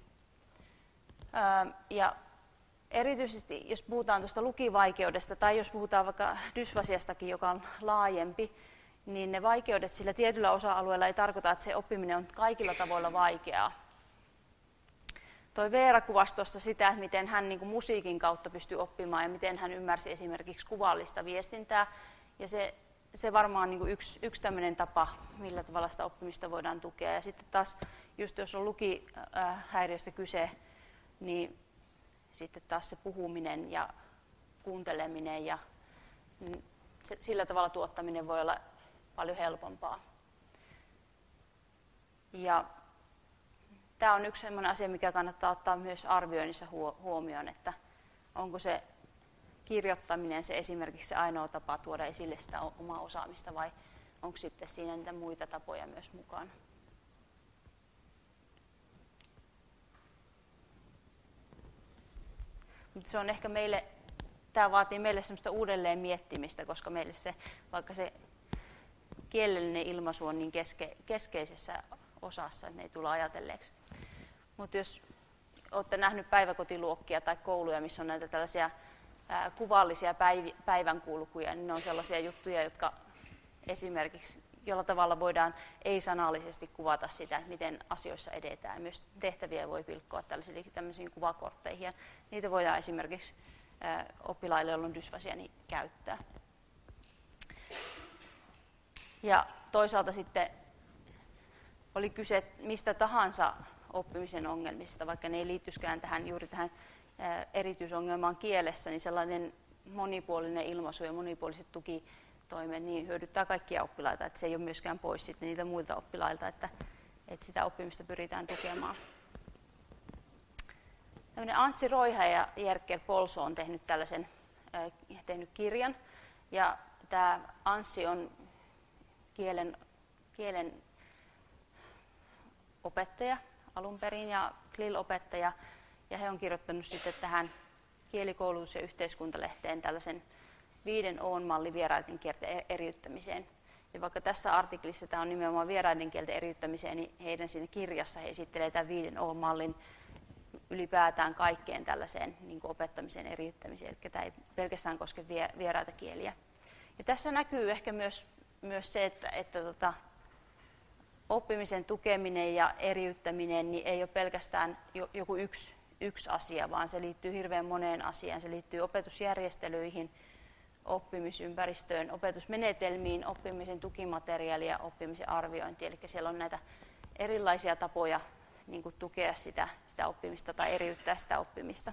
Ja erityisesti jos puhutaan tuosta lukivaikeudesta tai jos puhutaan vaikka dysfasiastakin, joka on laajempi, niin ne vaikeudet sillä tietyllä osa-alueella ei tarkoita, että se oppiminen on kaikilla tavoilla vaikeaa. Toi Veera kuvasi tuossa sitä, että miten hän niin kuin musiikin kautta pystyi oppimaan ja miten hän ymmärsi esimerkiksi kuvallista viestintää. Ja se, se varmaan on niin kuin yksi, yksi tämmöinen tapa, millä tavalla sitä oppimista voidaan tukea. Ja sitten taas, just jos on lukihäiriöstä kyse, niin sitten taas se puhuminen ja kuunteleminen ja se, sillä tavalla tuottaminen voi olla paljon helpompaa. Ja tämä on yksi sellainen asia, mikä kannattaa ottaa myös arvioinnissa huomioon, että onko se kirjoittaminen se esimerkiksi se ainoa tapa tuoda esille sitä omaa osaamista vai onko sitten siinä niitä muita tapoja myös mukana. Mutta se on ehkä meille, tämä vaatii meille semmoista uudelleen miettimistä, koska meille se, vaikka se kielellinen ilmaisu on niin keske, keskeisessä osassa, että ne ei tule ajatelleeksi. Mutta jos olette nähnyt päiväkotiluokkia tai kouluja, missä on näitä tällaisia kuvallisia päivänkulkuja, niin ne on sellaisia juttuja, jotka esimerkiksi jolla tavalla voidaan ei-sanallisesti kuvata sitä, että miten asioissa edetään. Myös tehtäviä voi pilkkoa tällaisiin, tämmöisiin kuvakortteihin. Ja niitä voidaan esimerkiksi ää, oppilaille, joilla on dysfasia, niin käyttää. Ja toisaalta sitten oli kyse mistä tahansa oppimisen ongelmista, vaikka ne ei liittyiskään tähän, juuri tähän ää, erityisongelmaan kielessä, niin sellainen monipuolinen ilmaisu ja monipuoliset tukitoimet niin hyödyttää kaikkia oppilaita, että se ei ole myöskään pois sitten niitä muilta oppilailta, että, että sitä oppimista pyritään tukemaan. Tällainen Anssi Roiha ja Jerker Polso on tehnyt tällaisen äh, tehnyt kirjan, ja tämä Anssi on kielen, kielen opettaja alun perin ja K L I L-opettaja, ja he on kirjoittanut sitten tähän kielikoulutus- ja yhteiskuntalehteen tällaisen viiden O-mallin vieraiden kielten eriyttämiseen. Ja vaikka tässä artikkelissa tämä on nimenomaan vieraiden kielten eriyttämiseen, niin heidän siinä kirjassa he esittelee tämän viiden O-mallin ylipäätään kaikkeen tällaiseen niin kuin opettamisen eriyttämiseen, eli tämä ei pelkästään koske vieraita kieliä. Ja tässä näkyy ehkä myös, myös se, että, että tota, oppimisen tukeminen ja eriyttäminen niin ei ole pelkästään joku yksi yksi asia, vaan se liittyy hirveän moneen asiaan. Se liittyy opetusjärjestelyihin, oppimisympäristöön, opetusmenetelmiin, oppimisen tukimateriaalia ja oppimisen arviointiin. Eli siellä on näitä erilaisia tapoja niin kuin tukea sitä, sitä oppimista tai eriyttää sitä oppimista.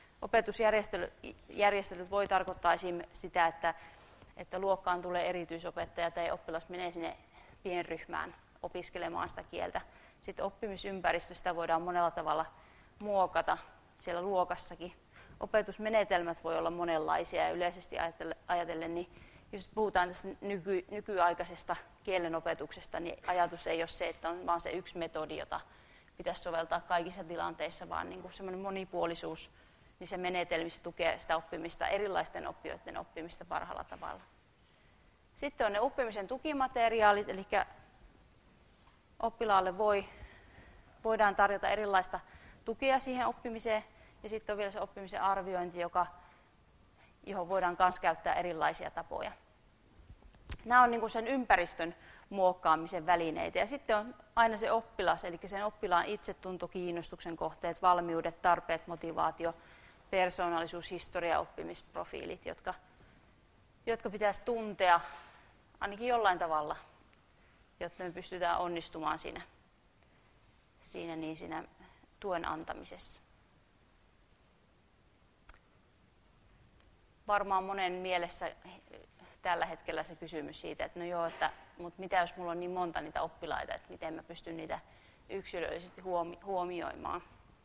Opetusjärjestelyt voi tarkoittaa sitä, että, että luokkaan tulee erityisopettaja tai oppilas menee sinne pienryhmään opiskelemaan sitä kieltä. Sitten oppimisympäristöstä voidaan monella tavalla muokata siellä luokassakin. Opetusmenetelmät voi olla monenlaisia ja yleisesti ajatellen, niin jos puhutaan tästä nyky, nykyaikaisesta kielenopetuksesta, niin ajatus ei ole se, että on vain se yksi metodi, jota pitäisi soveltaa kaikissa tilanteissa, vaan niin kuin semmoinen monipuolisuus, niin se menetelmissä tukee sitä oppimista, erilaisten oppijoiden oppimista parhaalla tavalla. Sitten on ne oppimisen tukimateriaalit, eli oppilaalle voi, voidaan tarjota erilaista tukea siihen oppimiseen, ja sitten on vielä se oppimisen arviointi, joka, johon voidaan myös käyttää erilaisia tapoja. Nämä on niin kuin sen ympäristön muokkaamisen välineitä, ja sitten on aina se oppilas, eli sen oppilaan itsetunto, kiinnostuksen kohteet, valmiudet, tarpeet, motivaatio, persoonallisuus, historia, oppimisprofiilit, jotka, jotka pitäisi tuntea ainakin jollain tavalla, jotta me pystytään onnistumaan siinä, siinä, niin siinä tuen antamisessa. Varmaan monen mielessä tällä hetkellä se kysymys siitä, että no joo, että, mutta mitä jos mulla on niin monta niitä oppilaita, että miten mä pystyn niitä yksilöllisesti huomioimaan.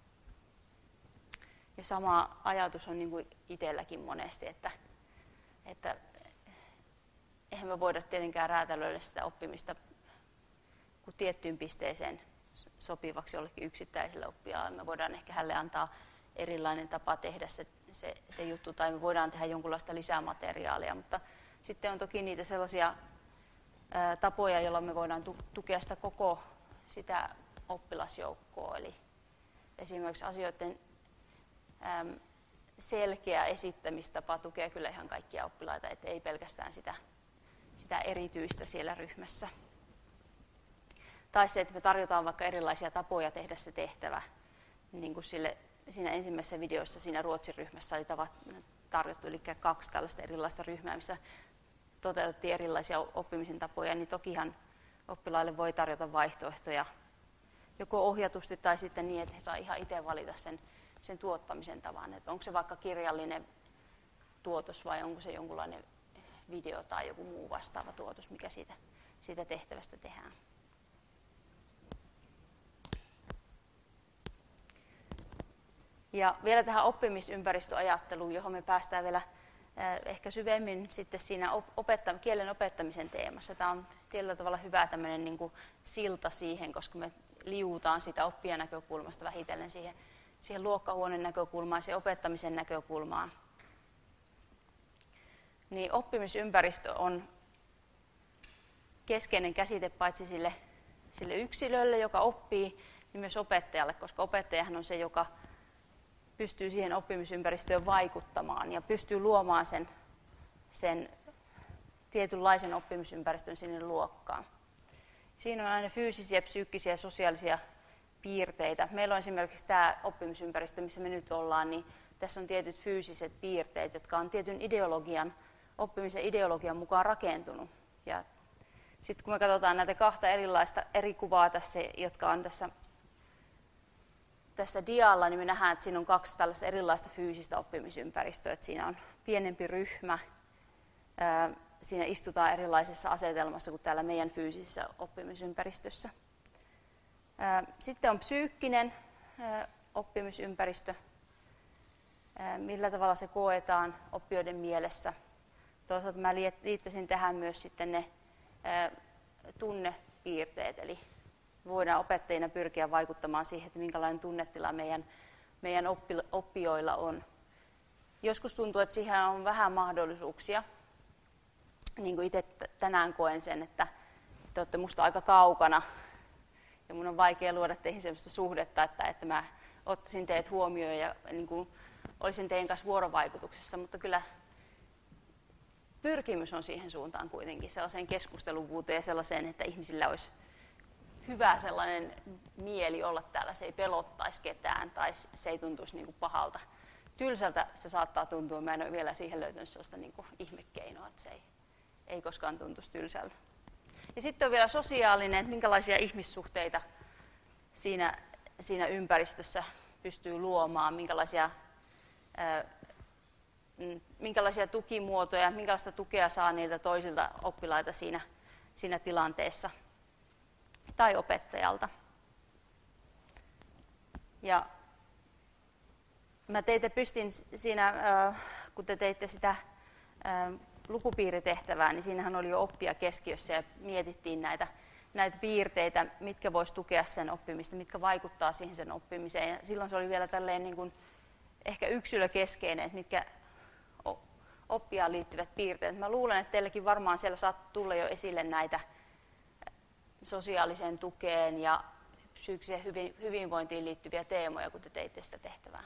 Ja sama ajatus on niin kuin itselläkin monesti, että, että eihän me voida tietenkään räätälöidä sitä oppimista kuin tiettyyn pisteeseen sopivaksi jollekin yksittäiselle oppijaalle. Me voidaan ehkä hänelle antaa erilainen tapa tehdä se, se, se juttu, tai me voidaan tehdä jonkunlaista lisämateriaalia, mutta sitten on toki niitä sellaisia ää, tapoja, joilla me voidaan tu- tukea sitä koko sitä oppilasjoukkoa, eli esimerkiksi asioiden äm, selkeä esittämistapa tukee kyllä ihan kaikkia oppilaita, et ei pelkästään sitä, sitä erityistä siellä ryhmässä. Tai se, että me tarjotaan vaikka erilaisia tapoja tehdä se tehtävä. Niin kuin sille, siinä ensimmäisessä videossa siinä Ruotsin ryhmässä oli tavat, tarjottu, eli kaksi tällaista erilaista ryhmää, missä toteutettiin erilaisia oppimisen tapoja, niin tokihan oppilaille voi tarjota vaihtoehtoja joko ohjatusti tai sitten niin, että he saa ihan itse valita sen, sen tuottamisen tavan. Että onko se vaikka kirjallinen tuotos vai onko se jonkunlainen video tai joku muu vastaava tuotos, mikä siitä, siitä tehtävästä tehdään. Ja vielä tähän oppimisympäristöajatteluun, johon me päästään vielä ehkä syvemmin sitten siinä opetta- kielen opettamisen teemassa. Tämä on tietyllä tavalla hyvä tämmöinen niin kuin silta siihen, koska me liuutaan sitä oppijan näkökulmasta vähitellen siihen, siihen luokkahuoneen näkökulmaan ja siihen opettamisen näkökulmaan. Niin oppimisympäristö on keskeinen käsite paitsi sille, sille yksilölle, joka oppii, niin myös opettajalle, koska opettajahan on se, joka pystyy siihen oppimisympäristöön vaikuttamaan ja pystyy luomaan sen, sen tietynlaisen oppimisympäristön sinne luokkaan. Siinä on aina fyysisiä, psyykkisiä ja sosiaalisia piirteitä. Meillä on esimerkiksi tämä oppimisympäristö, missä me nyt ollaan, niin tässä on tietyt fyysiset piirteet, jotka on tietyn ideologian, oppimisen ideologian mukaan rakentunut. Ja sitten kun me katsotaan näitä kahta erilaista eri kuvaa tässä, jotka on tässä, tässä dialla, niin me nähdään, että siinä on kaksi tällaista erilaista fyysistä oppimisympäristöä. Että siinä on pienempi ryhmä, ää, siinä istutaan erilaisessa asetelmassa kuin täällä meidän fyysisessä oppimisympäristössä. Ää, sitten on psyykkinen ää, oppimisympäristö, ää, millä tavalla se koetaan oppijoiden mielessä. Toisaalta mä liittäisin tähän myös sitten ne ää, tunnepiirteet, eli voidaan opettajina pyrkiä vaikuttamaan siihen, että minkälainen tunnetila meidän, meidän oppijoilla on. Joskus tuntuu, että siihen on vähän mahdollisuuksia. Niin kuin itse tänään koen sen, että te olette musta aika kaukana ja mun on vaikea luoda teihin sellaista suhdetta, että, että mä ottaisin teidät huomioon ja niin kuin olisin teidän kanssa vuorovaikutuksessa, mutta kyllä pyrkimys on siihen suuntaan kuitenkin, sellaiseen keskusteluvuuteen ja sellaiseen, että ihmisillä olisi hyvä sellainen mieli olla täällä, se ei pelottaisi ketään tai se ei tuntuisi niin kuin pahalta. Tylsältä se saattaa tuntua, mä en ole vielä siihen löytänyt sellaista niin kuin ihmekeinoa, että se ei, ei koskaan tuntuisi tylsältä. Ja sitten on vielä sosiaalinen, että minkälaisia ihmissuhteita siinä, siinä ympäristössä pystyy luomaan, minkälaisia, ää, minkälaisia tukimuotoja, minkälaista tukea saa niiltä toisilta oppilaita siinä, siinä tilanteessa tai opettajalta. Ja mä teitä pystin siinä, kun te teitte sitä lukupiiritehtävää, niin siinähän oli jo oppia keskiössä ja mietittiin näitä, näitä piirteitä, mitkä vois tukea sen oppimista, mitkä vaikuttaa siihen sen oppimiseen. Ja silloin se oli vielä tälleen niin kuin ehkä yksilökeskeinen, että mitkä oppijaan liittyvät piirteet. Mä luulen, että teilläkin varmaan siellä saattaa tulla jo esille näitä sosiaaliseen tukeen ja psyykkiseen hyvinvointiin liittyviä teemoja, kun te teitte sitä tehtävää.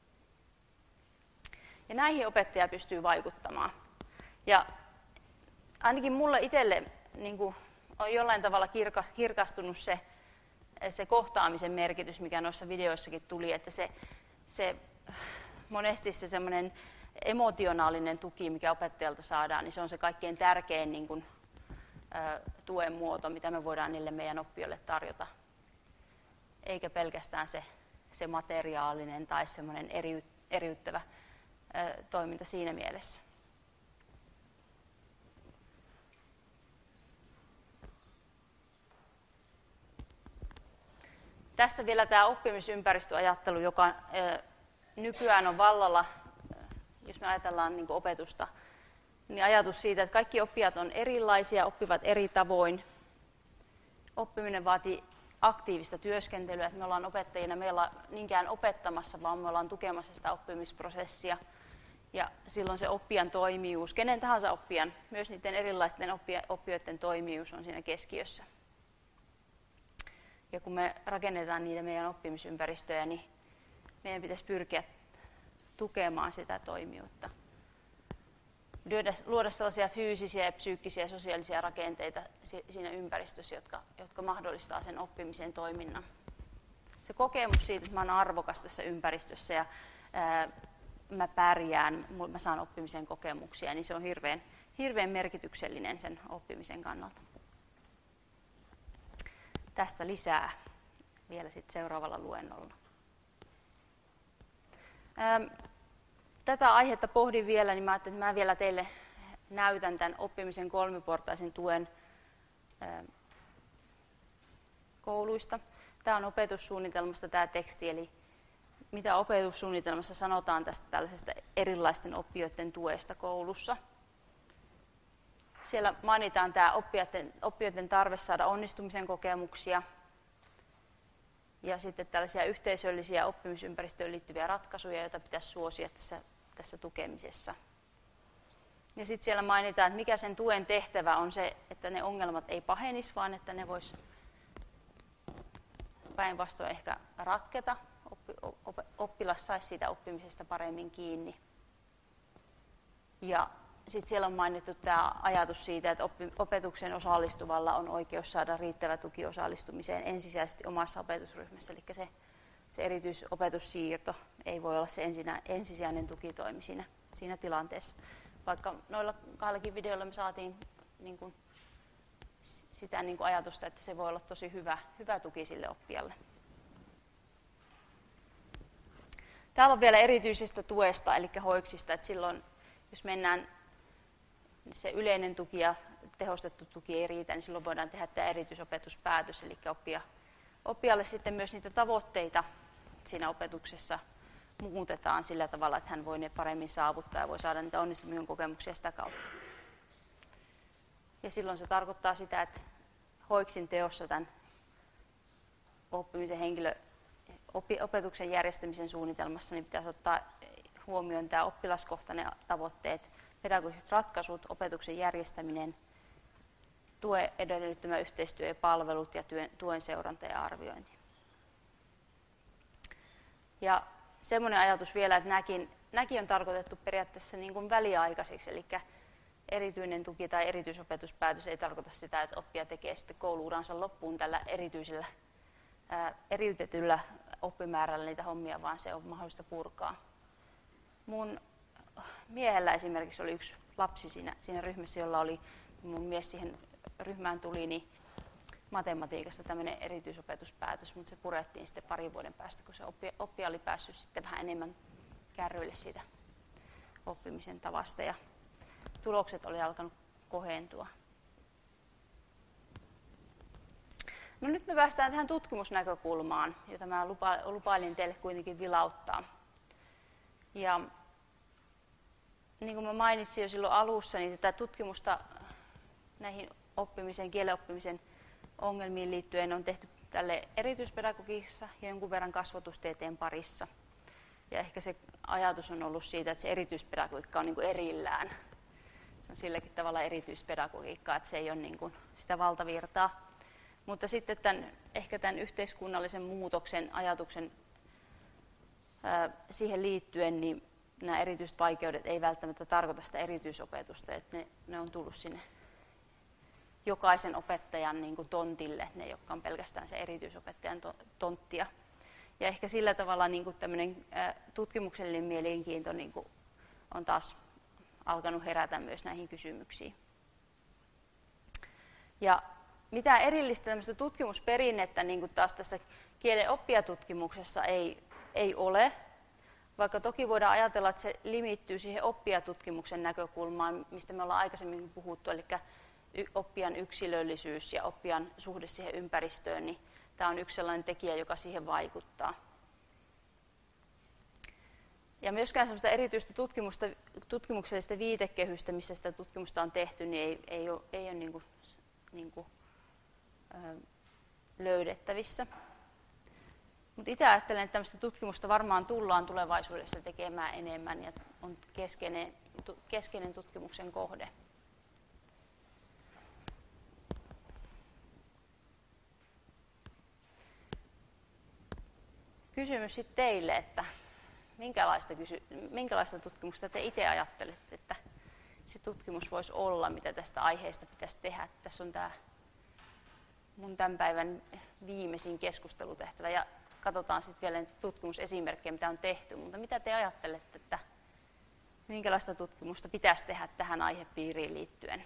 Ja näihin opettaja pystyy vaikuttamaan. Ja ainakin mulle itselle niin kuin on jollain tavalla kirkastunut se, se kohtaamisen merkitys, mikä noissa videoissakin tuli, että se, se monesti se semmoinen emotionaalinen tuki, mikä opettajalta saadaan, niin se on se kaikkein tärkein niin kuin, ä, tuen muoto, mitä me voidaan niille meidän oppijoille tarjota. Eikä pelkästään se, se materiaalinen tai semmoinen eri, eriyttävä ä, toiminta siinä mielessä. Tässä vielä tämä oppimisympäristöajattelu, joka ä, nykyään on vallalla, jos me ajatellaan niin kuin opetusta, niin ajatus siitä, että kaikki oppijat on erilaisia, oppivat eri tavoin. Oppiminen vaatii aktiivista työskentelyä, että me ollaan opettajina, me ollaan niinkään opettamassa, vaan me ollaan tukemassa sitä oppimisprosessia. Ja silloin se oppijan toimijuus, kenen tahansa oppijan, myös niiden erilaisten oppijoiden toimijuus on siinä keskiössä. Ja kun me rakennetaan niitä meidän oppimisympäristöjä, niin meidän pitäisi pyrkiä tukemaan sitä toimijuutta. Luoda sellaisia fyysisiä, ja psyykkisiä ja sosiaalisia rakenteita siinä ympäristössä, jotka, jotka mahdollistaa sen oppimisen toiminnan. Se kokemus siitä, että mä olen arvokas tässä ympäristössä ja ää, mä pärjään, mä saan oppimisen kokemuksia, niin se on hirveän, hirveän merkityksellinen sen oppimisen kannalta. Tästä lisää vielä sitten seuraavalla luennolla. Tätä aihetta pohdin vielä, niin mä ajattelin, että mä vielä teille näytän tämän oppimisen kolmiportaisen tuen kouluista. Tämä on opetussuunnitelmasta tämä teksti, eli mitä opetussuunnitelmassa sanotaan tästä tällaisesta erilaisten oppijoiden tuesta koulussa. Siellä mainitaan tämä oppijoiden, oppijoiden tarve saada onnistumisen kokemuksia ja sitten tällaisia yhteisöllisiä oppimisympäristöön liittyviä ratkaisuja, joita pitäisi suosia tässä, tässä tukemisessa. Ja sitten siellä mainitaan, että mikä sen tuen tehtävä on se, että ne ongelmat ei pahenisi, vaan että ne vois päinvastoin ehkä ratketa. Oppi, oppilas saisi siitä oppimisesta paremmin kiinni. Ja sitten siellä on mainittu tämä ajatus siitä, että opetuksen osallistuvalla on oikeus saada riittävä tuki osallistumiseen ensisijaisesti omassa opetusryhmässä, eli se, se erityisopetussiirto ei voi olla se ensinä, ensisijainen tukitoimi siinä, siinä tilanteessa. Vaikka noilla kahdellakin videoilla me saatiin niin kuin, sitä niin kuin ajatusta, että se voi olla tosi hyvä, hyvä tuki sille oppijalle. Täällä on vielä erityisestä tuesta, eli hoiksista, että silloin jos mennään se yleinen tuki ja tehostettu tuki ei riitä, niin silloin voidaan tehdä tämä erityisopetuspäätös, eli oppia, oppijalle sitten myös niitä tavoitteita siinä opetuksessa muutetaan sillä tavalla, että hän voi ne paremmin saavuttaa ja voi saada niitä onnistumisen kokemuksia sitä kautta. Ja silloin se tarkoittaa sitä, että hoiksin teossa tämän oppimisen henkilö, opetuksen järjestämisen suunnitelmassa niin pitäisi ottaa huomioon tämä oppilaskohtainen tavoitteet, pedagogiset ratkaisut, opetuksen järjestäminen, tuen edellyttämä yhteistyö ja palvelut ja tuen seuranta ja arviointi. Ja semmoinen ajatus vielä, että nämäkin, nämäkin on tarkoitettu periaatteessa niin kuin väliaikaisiksi, eli erityinen tuki tai erityisopetuspäätös ei tarkoita sitä, että oppija tekee sitten koulu-uransa loppuun tällä erityisellä, ää, eriytetyllä oppimäärällä niitä hommia, vaan se on mahdollista purkaa. Mun miehellä esimerkiksi oli yksi lapsi siinä, siinä ryhmässä, jolla oli, mun mies siihen ryhmään tuli, niin matematiikasta tämmöinen erityisopetuspäätös, mutta se purettiin sitten parin vuoden päästä, kun se oppija, oppija oli päässyt sitten vähän enemmän kärryille siitä oppimisen tavasta ja tulokset oli alkanut kohentua. No nyt me päästään tähän tutkimusnäkökulmaan, jota mä lupa, lupailin teille kuitenkin vilauttaa. Ja niin kuin mä mainitsin jo silloin alussa, niin tätä tutkimusta näihin oppimisen, kielenoppimisen ongelmiin liittyen on tehty tälle erityispedagogiikassa ja jonkun verran kasvatustieteen parissa. Ja ehkä se ajatus on ollut siitä, että se erityispedagogiikka on niin kuin erillään. Se on silläkin tavalla erityispedagogiikkaa, että se ei ole niin kuin sitä valtavirtaa. Mutta sitten tämän, ehkä tämän yhteiskunnallisen muutoksen ajatuksen ää, siihen liittyen, niin nämä erityiset vaikeudet ei välttämättä tarkoita sitä erityisopetusta, että ne, ne on tullut sinne jokaisen opettajan niin kuin tontille, ne jotka on pelkästään se erityisopettajan tonttia. Ja ehkä sillä tavalla niin kuin tämmöinen ää, tutkimuksellinen mielenkiinto niin kuin on taas alkanut herätä myös näihin kysymyksiin. Ja mitään erillistä tämmöistä tutkimusperinnettä niin kuin taas tässä kielen oppijatutkimuksessa ei, ei ole, vaikka toki voidaan ajatella, että se limittyy siihen oppijatutkimuksen näkökulmaan, mistä me ollaan aikaisemmin puhuttu, eli oppijan yksilöllisyys ja oppijan suhde siihen ympäristöön, niin tämä on yksi sellainen tekijä, joka siihen vaikuttaa. Ja myöskään sellaista erityistä tutkimusta, tutkimuksellista viitekehystä, missä sitä tutkimusta on tehty, niin ei, ei ole, ei ole niin kuin, niin kuin, ö, löydettävissä. Mutta itse ajattelen, että tämmöistä tutkimusta varmaan tullaan tulevaisuudessa tekemään enemmän ja on keskeinen, keskeinen tutkimuksen kohde. Kysymys sitten teille, että minkälaista, kysy- minkälaista tutkimusta te itse ajattelette, että se tutkimus voisi olla, mitä tästä aiheesta pitäisi tehdä. Tässä on tämä mun tämän päivän viimeisin keskustelutehtävä ja katsotaan sitten vielä niitä tutkimusesimerkkejä, mitä on tehty, mutta mitä te ajattelette, että minkälaista tutkimusta pitäisi tehdä tähän aihepiiriin liittyen?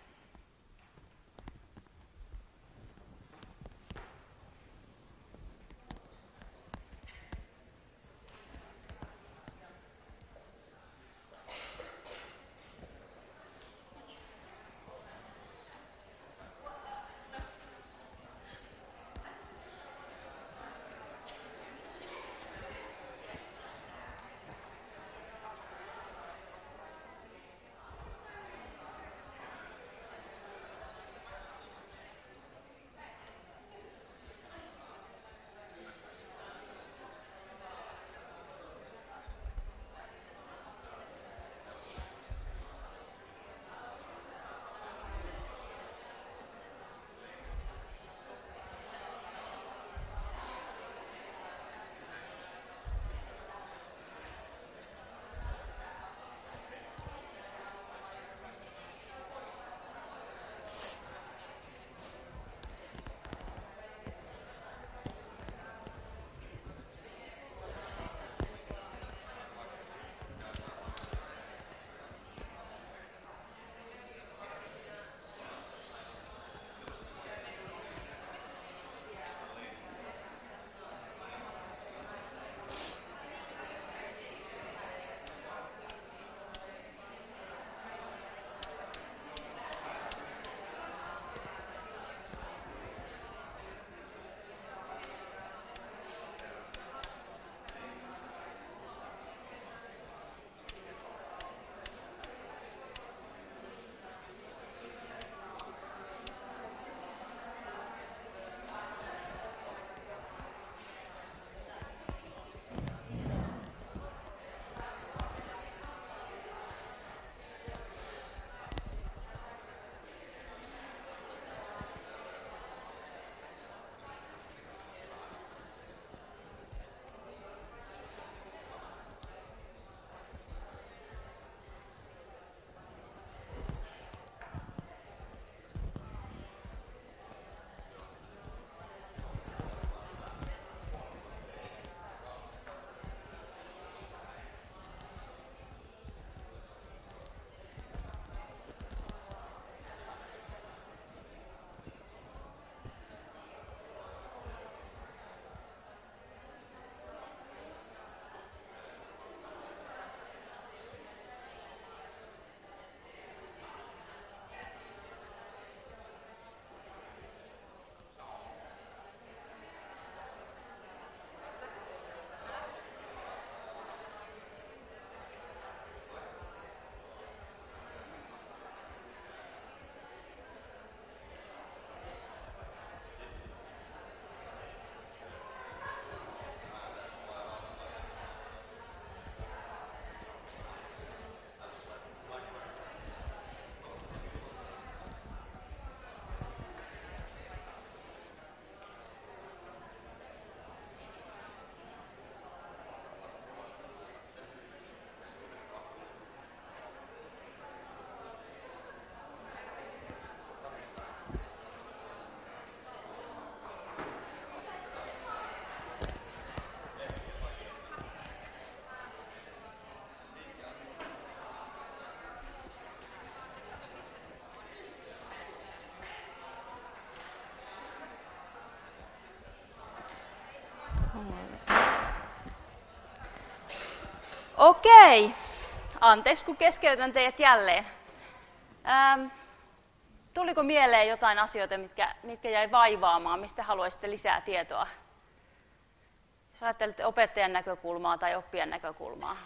Okei. Anteeksi, kun keskeytän teidät jälleen. Ähm, tuliko mieleen jotain asioita, mitkä, mitkä jäi vaivaamaan, mistä haluaisitte lisää tietoa? Jos ajattelette opettajan näkökulmaa tai oppijan näkökulmaa.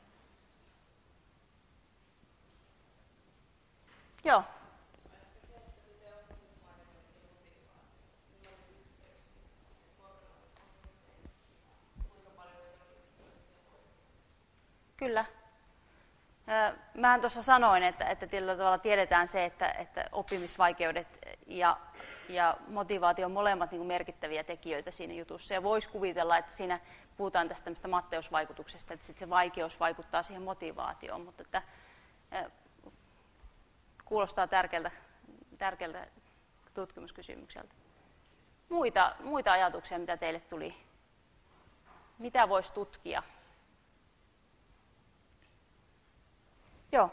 Joo. Kyllä. Mähän tuossa sanoin, että, että tietyllä tavalla tiedetään se, että, että oppimisvaikeudet ja, ja motivaatio on molemmat niin kuin merkittäviä tekijöitä siinä jutussa. Ja voisi kuvitella, että siinä puhutaan tästä tämmöistä Matteusvaikutuksesta, että sit se vaikeus vaikuttaa siihen motivaatioon, mutta että, kuulostaa tärkeältä, tärkeältä tutkimuskysymykseltä. Muita, muita ajatuksia, mitä teille tuli? Mitä voisi tutkia? Joo.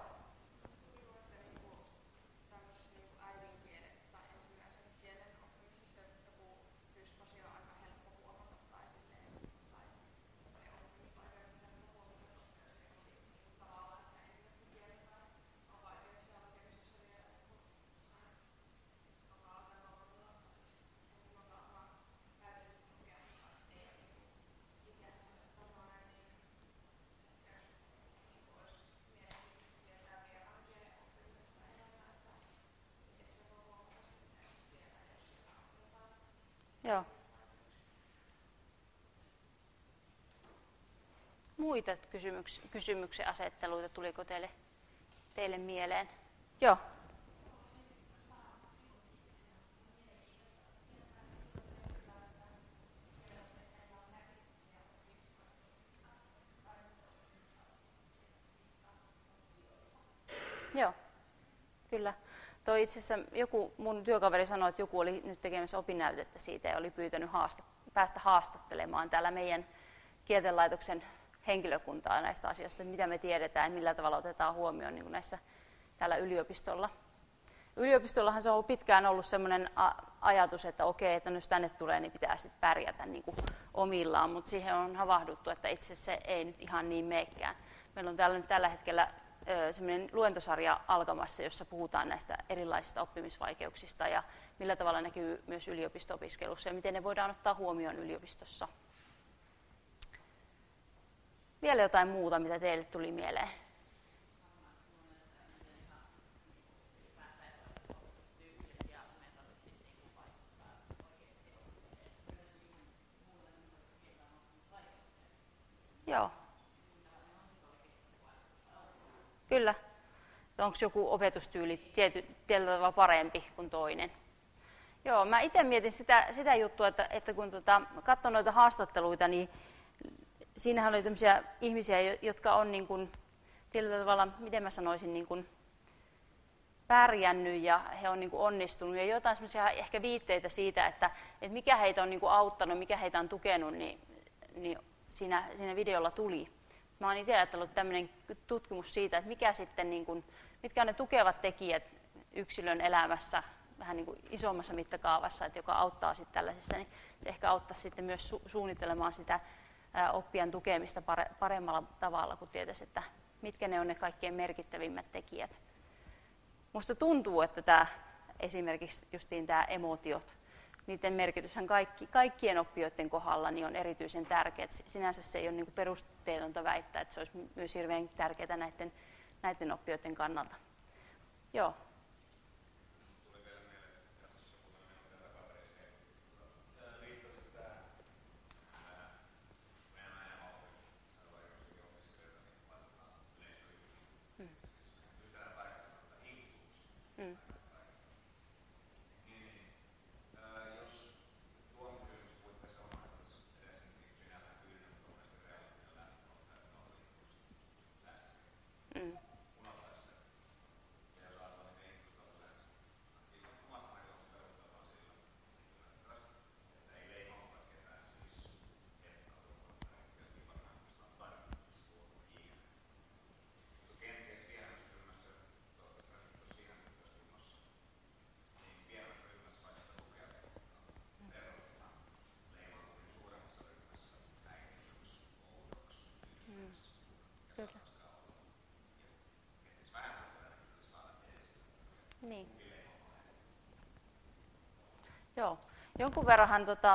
Joo. Muita kysymyks- kysymyksen asetteluita tuliko teille, teille mieleen? Joo. Joo, kyllä. Toi itse asiassa joku mun työkaveri sanoi, että joku oli nyt tekemässä opinnäytettä siitä ja oli pyytänyt haasta, päästä haastattelemaan täällä meidän Kieltenlaitoksen henkilökuntaa näistä asioista, mitä me tiedetään ja millä tavalla otetaan huomioon niin kuin näissä täällä yliopistolla. Yliopistollahan se on pitkään ollut sellainen ajatus, että okei, että jos tänne tulee, niin pitää sitten pärjätä niin kuin omillaan, mutta siihen on havahduttu, että itse se ei nyt ihan niin meekään. Meillä on täällä nyt tällä hetkellä sellainen luentosarja alkamassa, jossa puhutaan näistä erilaisista oppimisvaikeuksista ja millä tavalla näkyy myös yliopisto-opiskelussa ja miten ne voidaan ottaa huomioon yliopistossa. Vielä jotain muuta, mitä teille tuli mieleen? Joo. Kyllä. Onko joku opetustyyli tiety, tietyllä tavalla parempi kuin toinen? Joo, mä itse mietin sitä, sitä juttua, että, että kun tota, katson noita haastatteluita, niin siinähän oli tämmöisiä ihmisiä, jotka on niin kuin, tietyllä tavalla, miten mä sanoisin, niin kuin pärjännyt ja he on niin kuin onnistunut. Ja jotain semmoisia ehkä viitteitä siitä, että, että mikä heitä on niin kuin auttanut, mikä heitä on tukenut, niin, niin siinä, siinä videolla tuli. Mä oon itse ajatellut tämmöinen tutkimus siitä, että mikä sitten, niin kuin, mitkä on ne tukevat tekijät yksilön elämässä vähän niin kuin isommassa mittakaavassa, että joka auttaa sitten tällaisessa, niin se ehkä auttaa sitten myös su- suunnittelemaan sitä ää, oppijan tukemista pare- paremmalla tavalla, kun tietäisi, että mitkä ne on ne kaikkein merkittävimmät tekijät. Musta tuntuu, että tämä, esimerkiksi justiin tämä emootiot, niiden merkityshän kaikki, kaikkien oppijoiden kohdalla niin on erityisen tärkeä. Sinänsä se ei ole niin kuin perusteetonta väittää, että se olisi myös hirveän tärkeää näiden, näiden oppijoiden kannalta. Joo. Mm. Mm. Joo. Jonkun verranhan tota,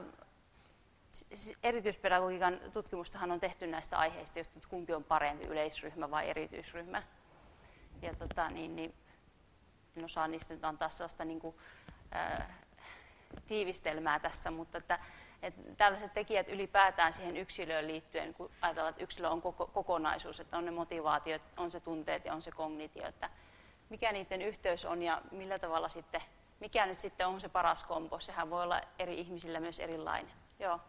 erityispedagogiikan tutkimustahan on tehty näistä aiheista, josta kumpi on parempi, yleisryhmä vai erityisryhmä. Ja tota, niin, niin, en osaa niistä nyt antaa sellaista niin kuin, ää, tiivistelmää tässä, mutta että, että tällaiset tekijät ylipäätään siihen yksilöön liittyen, kun ajatellaan, että yksilö on koko, kokonaisuus, että on ne motivaatiot, on se tunteet ja on se kognitio, että mikä niiden yhteys on ja millä tavalla sitten, mikä nyt sitten on se paras kombo, sehän voi olla eri ihmisillä myös erilainen. Joo.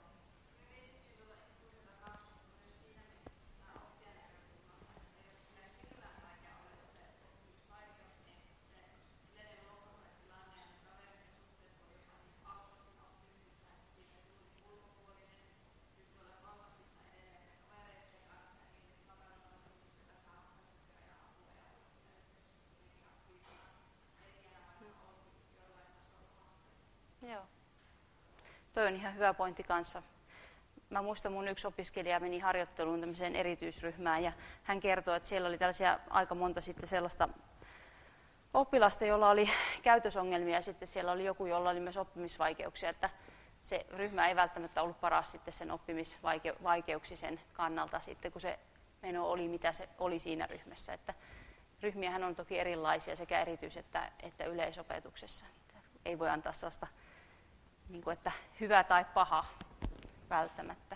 Joo. Toi on ihan hyvä pointti kanssa. Mä muistan, mun yksi opiskelija meni harjoitteluun tämmöiseen erityisryhmään ja hän kertoi, että siellä oli tällaisia aika monta sitten sellaista oppilasta, jolla oli käytösongelmia ja sitten siellä oli joku, jolla oli myös oppimisvaikeuksia, että se ryhmä ei välttämättä ollut paras sitten sen oppimisvaikeuksisen kannalta sitten, kun se meno oli mitä se oli siinä ryhmässä. Että ryhmiähän on toki erilaisia sekä erityis- että, että yleisopetuksessa. Ei voi antaa sellaista, niin kuin, että hyvä tai paha välttämättä.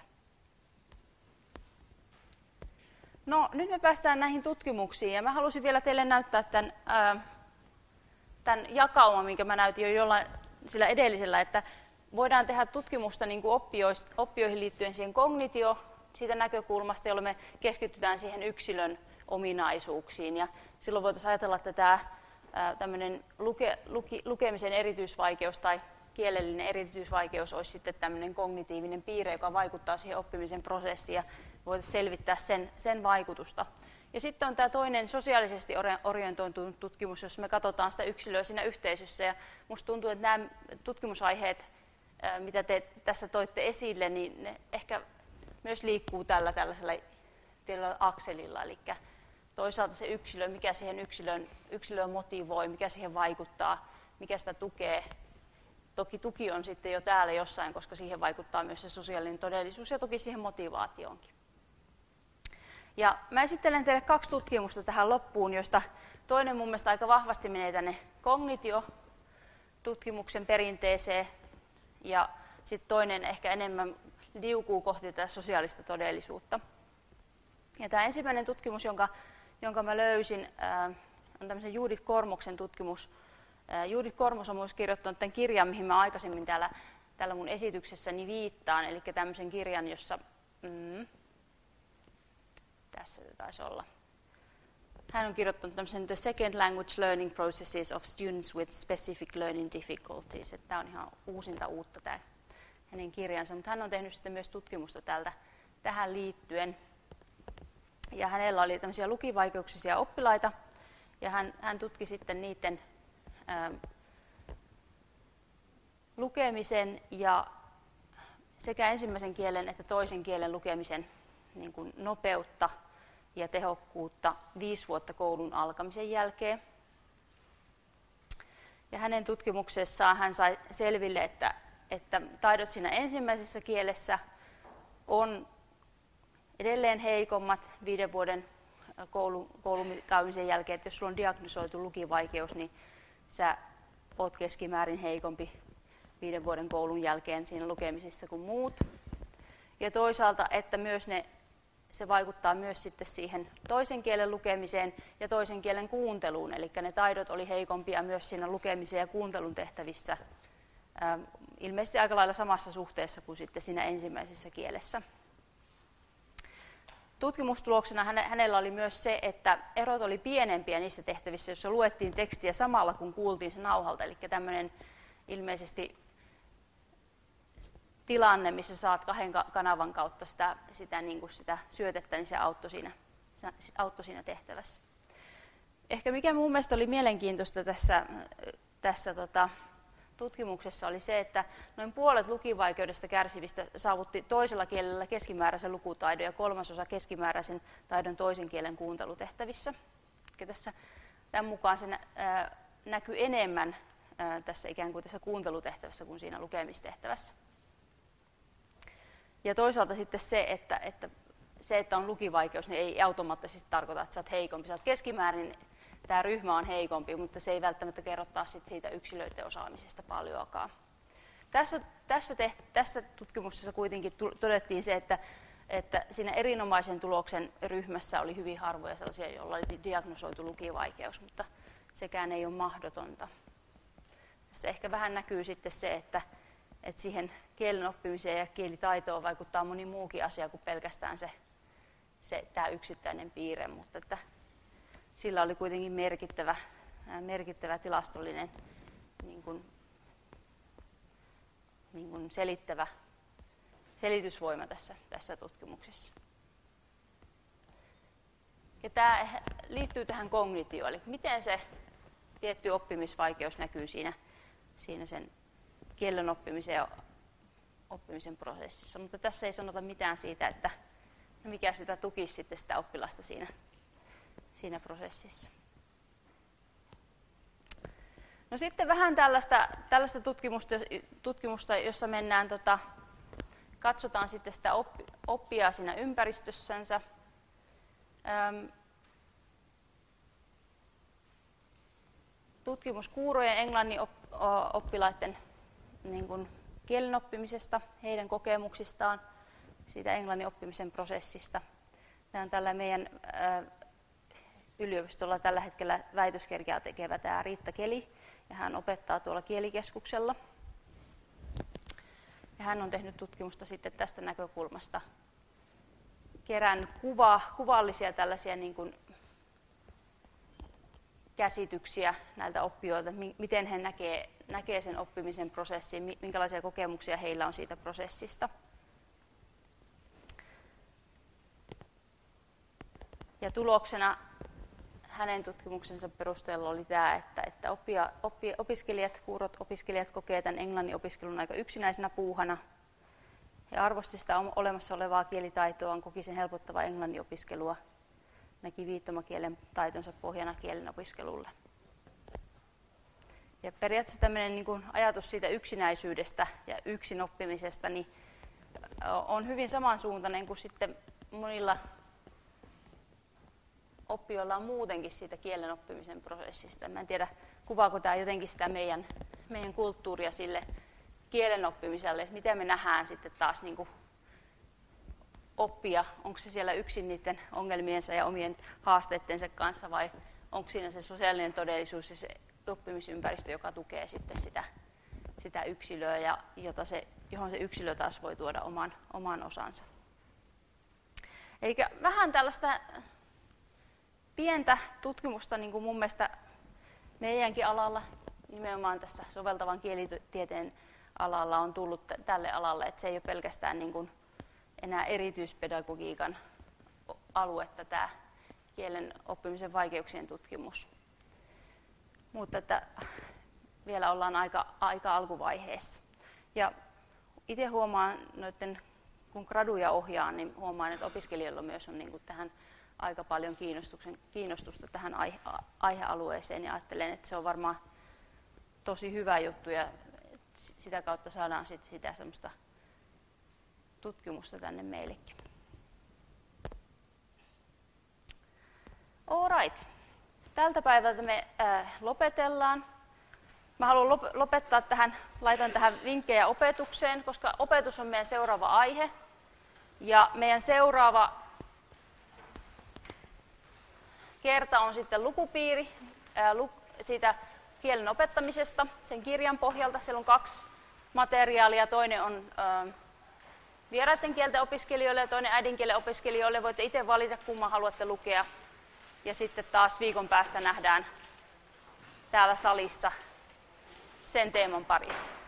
No, nyt me päästään näihin tutkimuksiin ja mä halusin vielä teille näyttää tämän, ää, tämän jakauman, minkä mä näytin jo jollain sillä edellisellä, että voidaan tehdä tutkimusta niin kuin oppijoihin liittyen siihen kognitio siitä näkökulmasta, jolloin me keskitytään siihen yksilön ominaisuuksiin ja silloin voitaisiin ajatella, että tämä tämmöinen luke, luki, lukemisen erityisvaikeus tai kielellinen erityisvaikeus olisi sitten tämmöinen kognitiivinen piirre, joka vaikuttaa siihen oppimisen prosessiin ja voitaisiin selvittää sen, sen vaikutusta. Ja sitten on tämä toinen sosiaalisesti orientoitunut tutkimus, jossa me katsotaan sitä yksilöä siinä yhteisössä. Ja musta tuntuu, että nämä tutkimusaiheet, mitä te tässä toitte esille, niin ne ehkä myös liikkuu tällä tällaisella tietyllä akselilla. Eli toisaalta se yksilö, mikä siihen yksilön, yksilöön motivoi, mikä siihen vaikuttaa, mikä sitä tukee. Toki tuki on sitten jo täällä jossain, koska siihen vaikuttaa myös se sosiaalinen todellisuus ja toki siihen motivaatioonkin. Ja mä esittelen teille kaksi tutkimusta tähän loppuun, joista toinen mun mielestä aika vahvasti menee tänne kognitiotutkimuksen perinteeseen ja sitten toinen ehkä enemmän liukuu kohti tätä sosiaalista todellisuutta. Ja tämä ensimmäinen tutkimus, jonka, jonka mä löysin, ää, on tämmöisen Judith Kormoksen tutkimus. Ää, Judith Kormos on myös kirjoittanut tämän kirjan, mihin mä aikaisemmin täällä, täällä mun esityksessäni viittaan, eli tämmöisen kirjan, jossa... Mm, tässä se taisi olla. Hän on kirjoittanut tämmöisen The Second Language Learning Processes of Students with Specific Learning Difficulties. Tämä on ihan uusinta uutta tämä hänen kirjansa, mutta hän on tehnyt sitten myös tutkimusta tältä, tähän liittyen. Ja hänellä oli tämmöisiä lukivaikeuksisia oppilaita, ja hän, hän tutki sitten niiden ää, lukemisen ja sekä ensimmäisen kielen että toisen kielen lukemisen niin kuin nopeutta ja tehokkuutta viisi vuotta koulun alkamisen jälkeen. Ja hänen tutkimuksessaan hän sai selville, että, että taidot siinä ensimmäisessä kielessä on edelleen heikommat viiden vuoden koulun, koulun käymisen jälkeen. Että jos sulla on diagnosoitu lukivaikeus, niin sä oot keskimäärin heikompi viiden vuoden koulun jälkeen siinä lukemisessa kuin muut. Ja toisaalta, että myös ne se vaikuttaa myös sitten siihen toisen kielen lukemiseen ja toisen kielen kuunteluun, eli ne taidot oli heikompia myös siinä lukemisen ja kuuntelun tehtävissä, ää, ilmeisesti aika lailla samassa suhteessa kuin sitten siinä ensimmäisessä kielessä. Tutkimustuloksena hänellä oli myös se, että erot oli pienempiä niissä tehtävissä, joissa luettiin tekstiä samalla kun kuultiin se nauhalta, eli tämmöinen ilmeisesti tilanne, missä saat kahden kanavan kautta sitä, sitä, niin kuin sitä syötettä, niin se auttoi siinä, se auttoi siinä tehtävässä. Ehkä mikä mun mielestä oli mielenkiintoista tässä, tässä tota, tutkimuksessa oli se, että noin puolet lukivaikeudesta kärsivistä saavutti toisella kielellä keskimääräisen lukutaidon ja kolmasosa keskimääräisen taidon toisen kielen kuuntelutehtävissä. Tässä, tämän mukaan se nä, ää, näkyy enemmän ää, tässä ikään kuin tässä kuuntelutehtävässä kuin siinä lukemistehtävässä. Ja toisaalta sitten se, että, että se, että on lukivaikeus, niin ei automaattisesti tarkoita, että sä oot heikompi. Sä oot keskimäärin, tämä ryhmä on heikompi, mutta se ei välttämättä kerro taas sit siitä yksilöiden osaamisesta paljoakaan. Tässä, tässä, teht, tässä tutkimuksessa kuitenkin todettiin se, että, että siinä erinomaisen tuloksen ryhmässä oli hyvin harvoja sellaisia, joilla oli diagnosoitu lukivaikeus, mutta sekään ei ole mahdotonta. Tässä ehkä vähän näkyy sitten se, että, että siihen kielen oppimiseen ja kielitaitoon vaikuttaa moni muukin asia kuin pelkästään se, se tämä yksittäinen piirre, mutta että sillä oli kuitenkin merkittävä, merkittävä tilastollinen niin kuin, niin kuin selittävä selitysvoima tässä, tässä tutkimuksessa. Ja tämä liittyy tähän kognitioon, eli miten se tietty oppimisvaikeus näkyy siinä, siinä sen kielen oppimisen ja oppimisen prosessissa. Mutta tässä ei sanota mitään siitä, että mikä sitä tukisi sitten sitä oppilasta siinä, siinä prosessissa. No sitten vähän tällaista, tällaista tutkimusta, tutkimusta, jossa mennään, tota, katsotaan sitten sitä oppi, oppijaa siinä ympäristössänsä. Öm, tutkimus kuurojen englannin oppilaiden niin kuin kielen oppimisesta, heidän kokemuksistaan, siitä englannin oppimisen prosessista. Tämä on tällä meidän ää, yliopistolla tällä hetkellä väitöskirjaa tekevä tämä Riitta Keli, ja hän opettaa tuolla Kielikeskuksella. Ja hän on tehnyt tutkimusta sitten tästä näkökulmasta, kerännyt kuva, kuvallisia tällaisia niin kuin käsityksiä näiltä oppijoilta, miten he näkee, näkee sen oppimisen prosessin, minkälaisia kokemuksia heillä on siitä prosessista. Ja tuloksena hänen tutkimuksensa perusteella oli tämä, että, että oppia, oppi, opiskelijat, kuurot opiskelijat kokee tämän englannin opiskelun aika yksinäisenä puuhana. He arvosti sitä olemassa olevaa kielitaitoaan, koki sen helpottavaa englannin opiskelua, näki viittomakielen taitonsa pohjana kielen opiskelulle. Ja periaatteessa tämmöinen niin kuin ajatus siitä yksinäisyydestä ja yksin oppimisesta niin on hyvin samansuuntainen kuin sitten monilla oppijoilla on muutenkin siitä kielen oppimisen prosessista. Mä en tiedä, kuvaako tämä jotenkin sitä meidän, meidän kulttuuria sille kielen oppimiselle, että miten me nähdään sitten taas niin kuin oppia, onko se siellä yksin niiden ongelmiensa ja omien haasteittensa kanssa vai onko siinä se sosiaalinen todellisuus ja se oppimisympäristö, joka tukee sitten sitä, sitä yksilöä ja jota se, johon se yksilö taas voi tuoda oman, oman osansa. Eikä vähän tällaista pientä tutkimusta niin kuin mun mielestä meidänkin alalla, nimenomaan tässä soveltavan kielitieteen alalla on tullut tälle alalle, että se ei ole pelkästään niin kuin enää erityispedagogiikan aluetta tämä kielen oppimisen vaikeuksien tutkimus. Mutta että vielä ollaan aika, aika alkuvaiheessa. Ja itse huomaan, noiden, kun graduja ohjaan, niin huomaan, että opiskelijoilla myös on niin kuin tähän aika paljon kiinnostusta tähän aihe, aihealueeseen ja ajattelen, että se on varmaan tosi hyvä juttu ja sitä kautta saadaan sit sitä semmoista tutkimusta tänne meillekin. All right. Tältä päivältä me äh, lopetellaan. Mä haluan lop- lopettaa tähän, laitan tähän vinkkejä opetukseen, koska opetus on meidän seuraava aihe. Ja meidän seuraava kerta on sitten lukupiiri ää, lu, siitä kielen opettamisesta sen kirjan pohjalta. Siellä on kaksi materiaalia. Toinen on ää, vieraiden kielten opiskelijoille ja toinen äidinkielen opiskelijoille. Voitte itse valita, kumman haluatte lukea. Ja sitten taas viikon päästä nähdään täällä salissa sen teeman parissa.